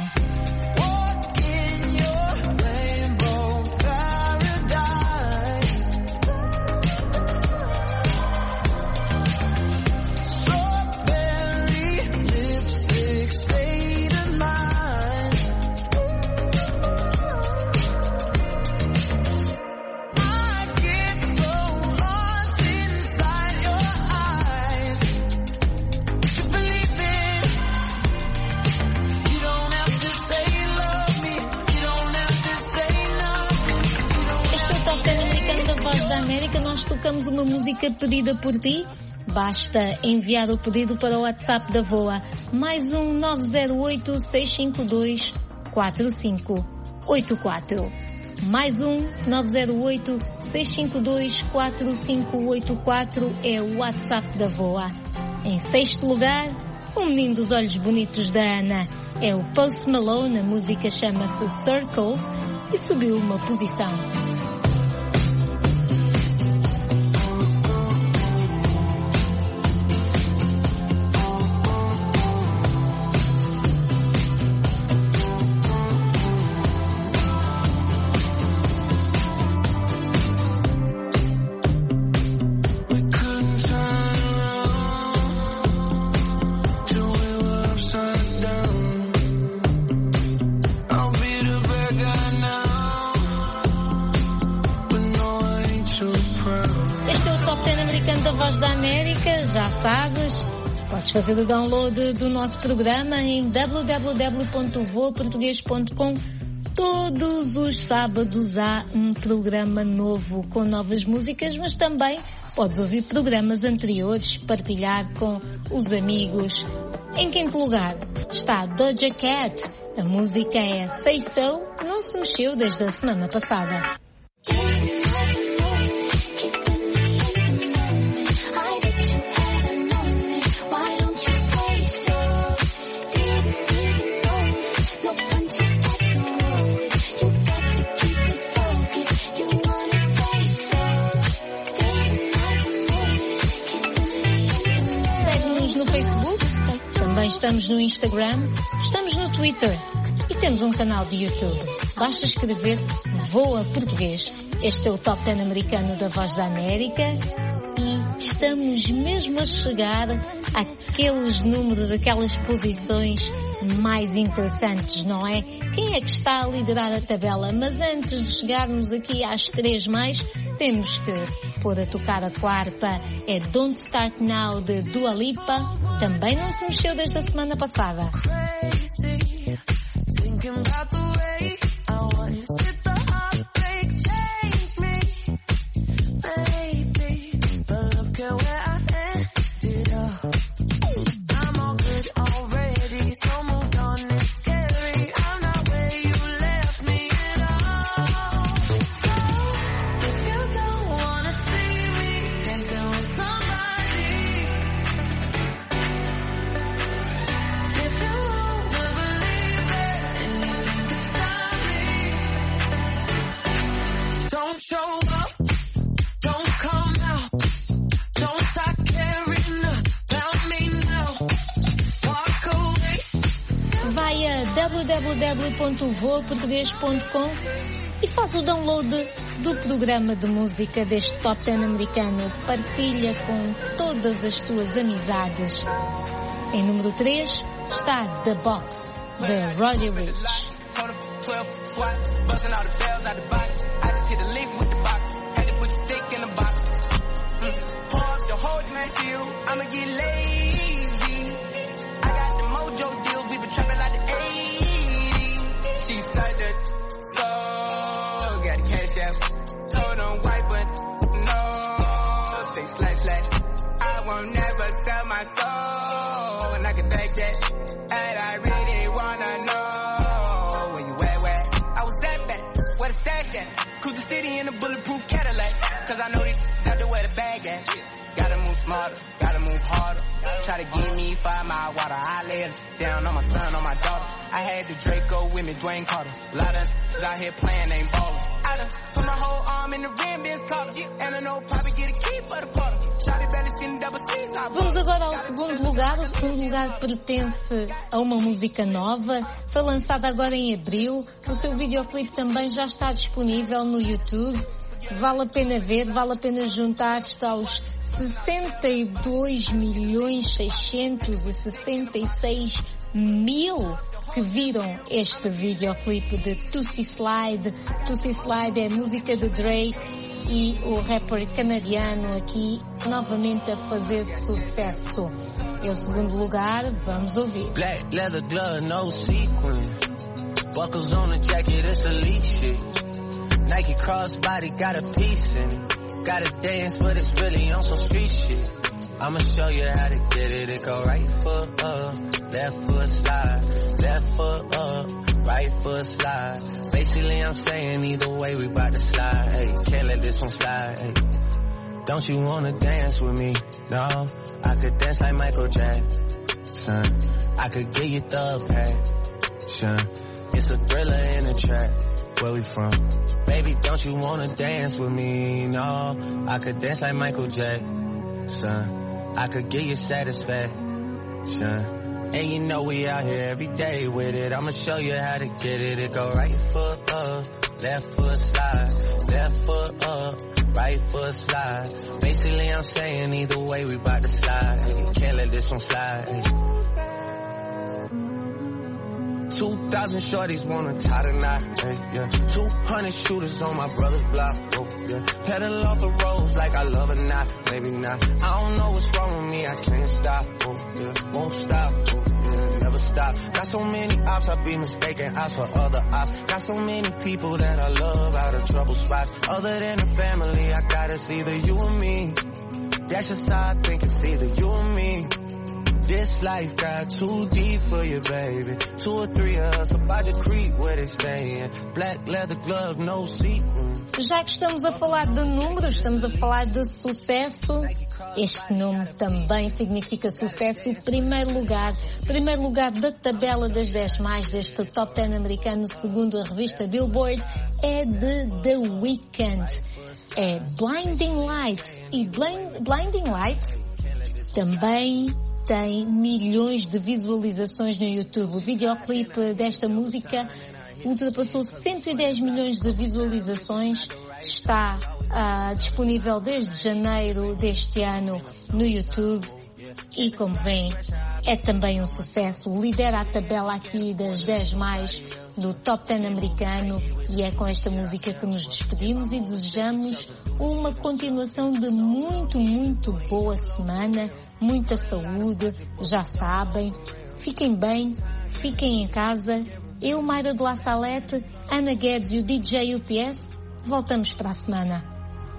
Tocamos uma música pedida por ti, basta enviar o pedido para o WhatsApp da Voa, mais um nove zero oito, seis cinco dois, quatro cinco oito quatro. Mais um nove zero oito, seis cinco dois, quatro cinco oito quatro é o WhatsApp da Voa. Em sexto lugar, o menino dos olhos bonitos da Ana é o Post Malone, a música chama-se Circles e subiu uma posição. Sabes, podes fazer o download do nosso programa em w w w ponto voa português ponto com. Todos os sábados há um programa novo com novas músicas, mas também podes ouvir programas anteriores, partilhar com os amigos. Em quinto lugar está Doja Cat. A música é Say So, não se mexeu desde a semana passada. Também estamos no Instagram, estamos no Twitter e temos um canal de YouTube. Basta escrever Voa Português. Este é o Top dez americano da Voz da América e estamos mesmo a chegar àqueles números, aquelas posições mais interessantes, não é? Quem é que está a liderar a tabela? Mas antes de chegarmos aqui às três mais, temos que pôr a tocar a quarta. É Don't Start Now, de Dua Lipa. Também não se mexeu desde a semana passada. w w w ponto voa português ponto com e faz o download do programa de música deste Top dez americano. Partilha com todas as tuas amizades. Em número três está The Box, de Roddy Ricch. Bulletproof Cadillac, cause I know these got to wear the bag at. Gotta move smarter, gotta move harder. Try to give me five mile water. I lay it down on my son, on my daughter. I had the Draco with me, Dwayne Carter. A lot of out here playing, ain't ballin'. I done put my whole arm in the rim, Ben's Carter. And I know Poppy get a key for the quarter. Shotty belly skin double C's. Vamos agora ao segundo lugar. O segundo lugar pertence a uma música nova. Foi lançada agora em abril. O seu videoclipe também já está disponível no YouTube. Vale a pena ver, vale a pena juntar-se aos sessenta e dois milhões seiscentos e sessenta e seis mil que viram este videoclipe de Tootsie Slide. Tootsie Slide é a música de Drake e o rapper canadiano aqui novamente a fazer sucesso. É o segundo lugar, vamos ouvir. Black leather glove, no sequin. Buckles on the jacket, it's elite shit. Nike crossbody got a piece in it. Gotta dance, but it's really on some street shit. I'ma show you how to get it. It go right foot up, left foot slide, left foot up, right foot slide. Basically, I'm saying either way we bout to slide. Hey, can't let this one slide. Hey. Don't you wanna dance with me? No, I could dance like Michael Jackson. I could get you the passion. It's a thriller in a track. Where we from? Baby, don't you wanna dance with me? No, I could dance like Michael Jackson. I could give you satisfaction. And you know we out here every day with it. I'ma show you how to get it. It go right foot up, left foot slide, left foot up, right foot slide. Basically, I'm saying either way we bout to slide. Hey, can't let this one slide. Hey. Two thousand shorties wanna tie the knot, hey, yeah. Two hundred shooters on my brother's block, oh, yeah. Pedal off the roads like I love or not, maybe not. I don't know what's wrong with me, I can't stop, oh, yeah. Won't stop, oh, yeah. Never stop. Got so many ops, I be mistaken ops for other ops. Got so many people that I love out of trouble spots. Other than the family, I got it's either you or me. That's just how I think, it's either you or me. This life got too deep for you, baby. Two or three of us about to creep where they staying. Black leather glove, no sequin. Já que estamos a falar de números, estamos a falar de sucesso. Este nome também significa sucesso. Primeiro lugar, primeiro lugar da tabela das dez mais deste Top dez americano, segundo a revista Billboard, é de The Weeknd. É Blinding Lights. E Blind, Blinding Lights também tem milhões de visualizações no YouTube. O videoclipe desta música ultrapassou cento e dez milhões de visualizações. Está ah, disponível desde janeiro deste ano no YouTube e, como veem, é também um sucesso. Lidera a tabela aqui das dez mais do Top dez americano e é com esta música que nos despedimos e desejamos uma continuação de muito, muito boa semana, muita saúde, já sabem, fiquem bem, fiquem em casa. Eu, Mayra de La Salete, Ana Guedes e o D J U P S, voltamos para a semana.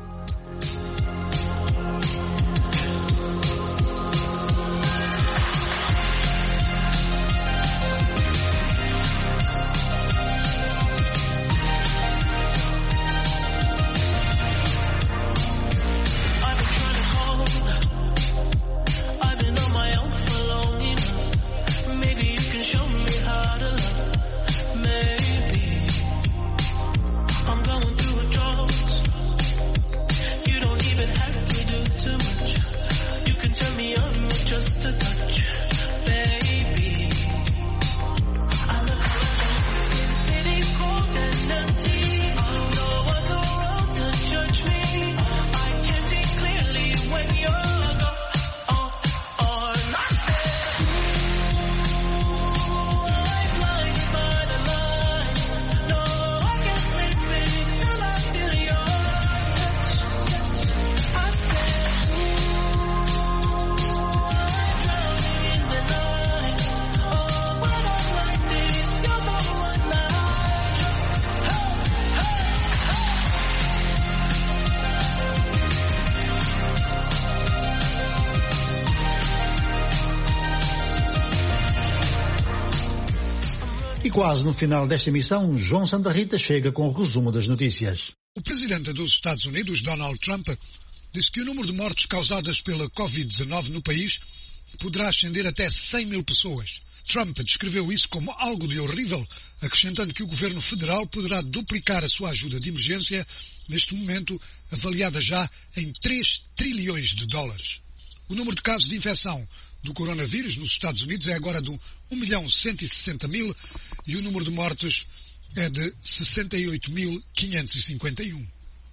Quase no final desta emissão, João Santa Rita chega com o resumo das notícias. O presidente dos Estados Unidos, Donald Trump, disse que o número de mortes causadas pela covid dezenove no país poderá ascender até cem mil pessoas. Trump descreveu isso como algo de horrível, acrescentando que o governo federal poderá duplicar a sua ajuda de emergência, neste momento avaliada já em três trilhões de dólares. O número de casos de infecção do coronavírus nos Estados Unidos é agora de um milhão cento e sessenta mil e o número de mortes é de sessenta e oito mil quinhentos e cinquenta e um.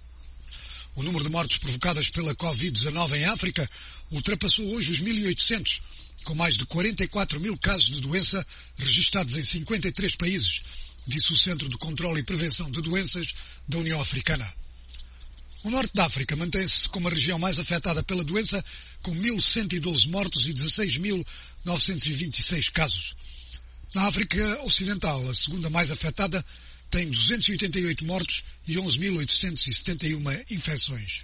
O número de mortes provocadas pela covid dezenove em África ultrapassou hoje os mil e oitocentos, com mais de quarenta e quatro mil casos de doença registados em cinquenta e três países, disse o Centro de Controlo e Prevenção de Doenças da União Africana. O norte da África mantém-se como a região mais afetada pela doença, com mil cento e doze mortos e dezesseis mil novecentos e vinte e seis casos. Na África Ocidental, a segunda mais afetada, tem duzentos e oitenta e oito mortos e onze mil oitocentos e setenta e uma infecções.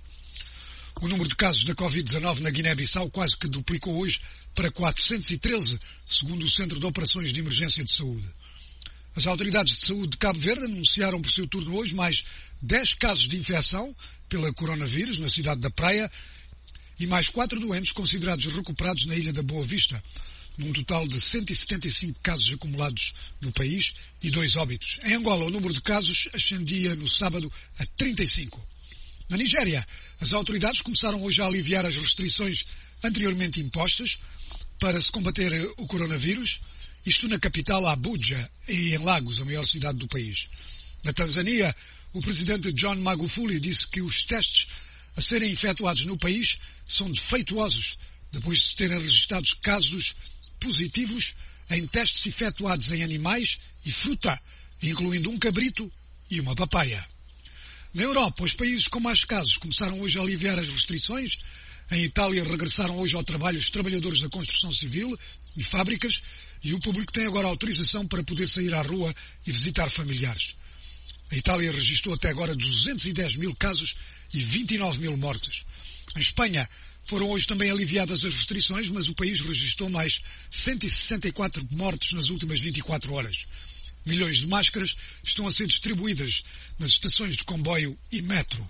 O número de casos da covid dezenove na Guiné-Bissau quase que duplicou hoje para quatrocentos e treze, segundo o Centro de Operações de Emergência de Saúde. As autoridades de saúde de Cabo Verde anunciaram por seu turno hoje mais dez casos de infecção pela coronavírus na cidade da Praia e mais quatro doentes considerados recuperados na Ilha da Boa Vista, num total de cento e setenta e cinco casos acumulados no país e dois óbitos. Em Angola, o número de casos ascendia no sábado a trinta e cinco. Na Nigéria, as autoridades começaram hoje a aliviar as restrições anteriormente impostas para se combater o coronavírus, isto na capital Abuja e em Lagos, a maior cidade do país. Na Tanzânia, o presidente John Magufuli disse que os testes a serem efetuados no país são defeituosos, depois de se terem registrados casos positivos em testes efetuados em animais e fruta, incluindo um cabrito e uma papaya. Na Europa, os países com mais casos começaram hoje a aliviar as restrições. Em Itália, regressaram hoje ao trabalho os trabalhadores da construção civil e fábricas e o público tem agora autorização para poder sair à rua e visitar familiares. A Itália registrou até agora duzentos e dez mil casos e vinte e nove mil mortes. Em Espanha, foram hoje também aliviadas as restrições, mas o país registrou mais cento e sessenta e quatro mortes nas últimas vinte e quatro horas. Milhões de máscaras estão a ser distribuídas nas estações de comboio e metro.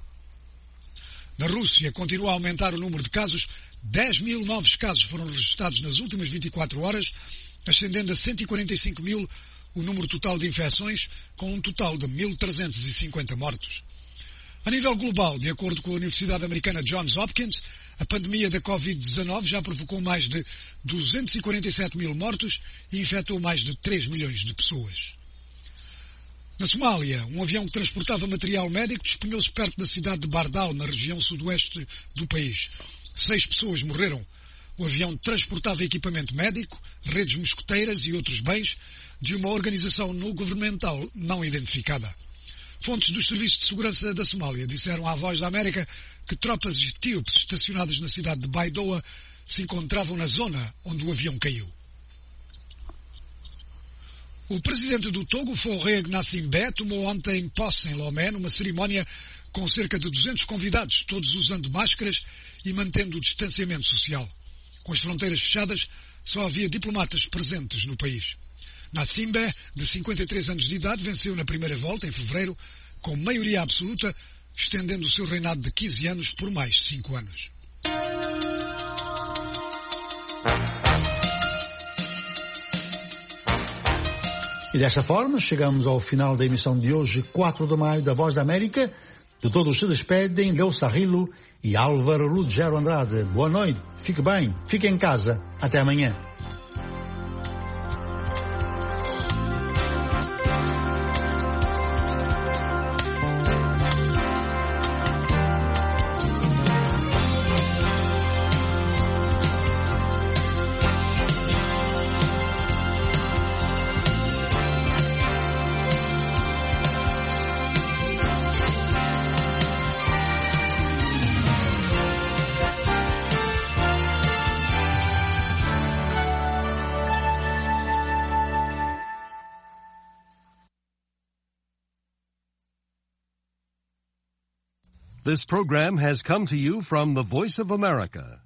Na Rússia, continua a aumentar o número de casos. dez mil novos casos foram registrados nas últimas vinte e quatro horas, ascendendo a cento e quarenta e cinco mil o número total de infecções, com um total de mil trezentos e cinquenta mortos. A nível global, de acordo com a Universidade Americana Johns Hopkins, a pandemia da covid dezenove já provocou mais de duzentos e quarenta e sete mil mortos e infectou mais de três milhões de pessoas. Na Somália, um avião que transportava material médico despenhou-se perto da cidade de Bardal, na região sudoeste do país. Seis pessoas morreram. O avião transportava equipamento médico, redes mosqueteiras e outros bens de uma organização não governamental não identificada. Fontes dos serviços de segurança da Somália disseram à Voz da América que tropas etíopes estacionadas na cidade de Baidoa se encontravam na zona onde o avião caiu. O presidente do Togo, Faure Gnassingbé, tomou ontem posse em Lomé numa cerimónia com cerca de duzentos convidados, todos usando máscaras e mantendo o distanciamento social. Com as fronteiras fechadas, só havia diplomatas presentes no país. Gnassingbé, de cinquenta e três anos de idade, venceu na primeira volta, em fevereiro, com maioria absoluta, estendendo o seu reinado de quinze anos por mais cinco anos. E desta forma, chegamos ao final da emissão de hoje, quatro de maio, da Voz da América. De todos se despedem Leo Sarrilo e Álvaro Ruggiero Andrade. Boa noite, fique bem, fique em casa. Até amanhã. This program has come to you from the Voice of America,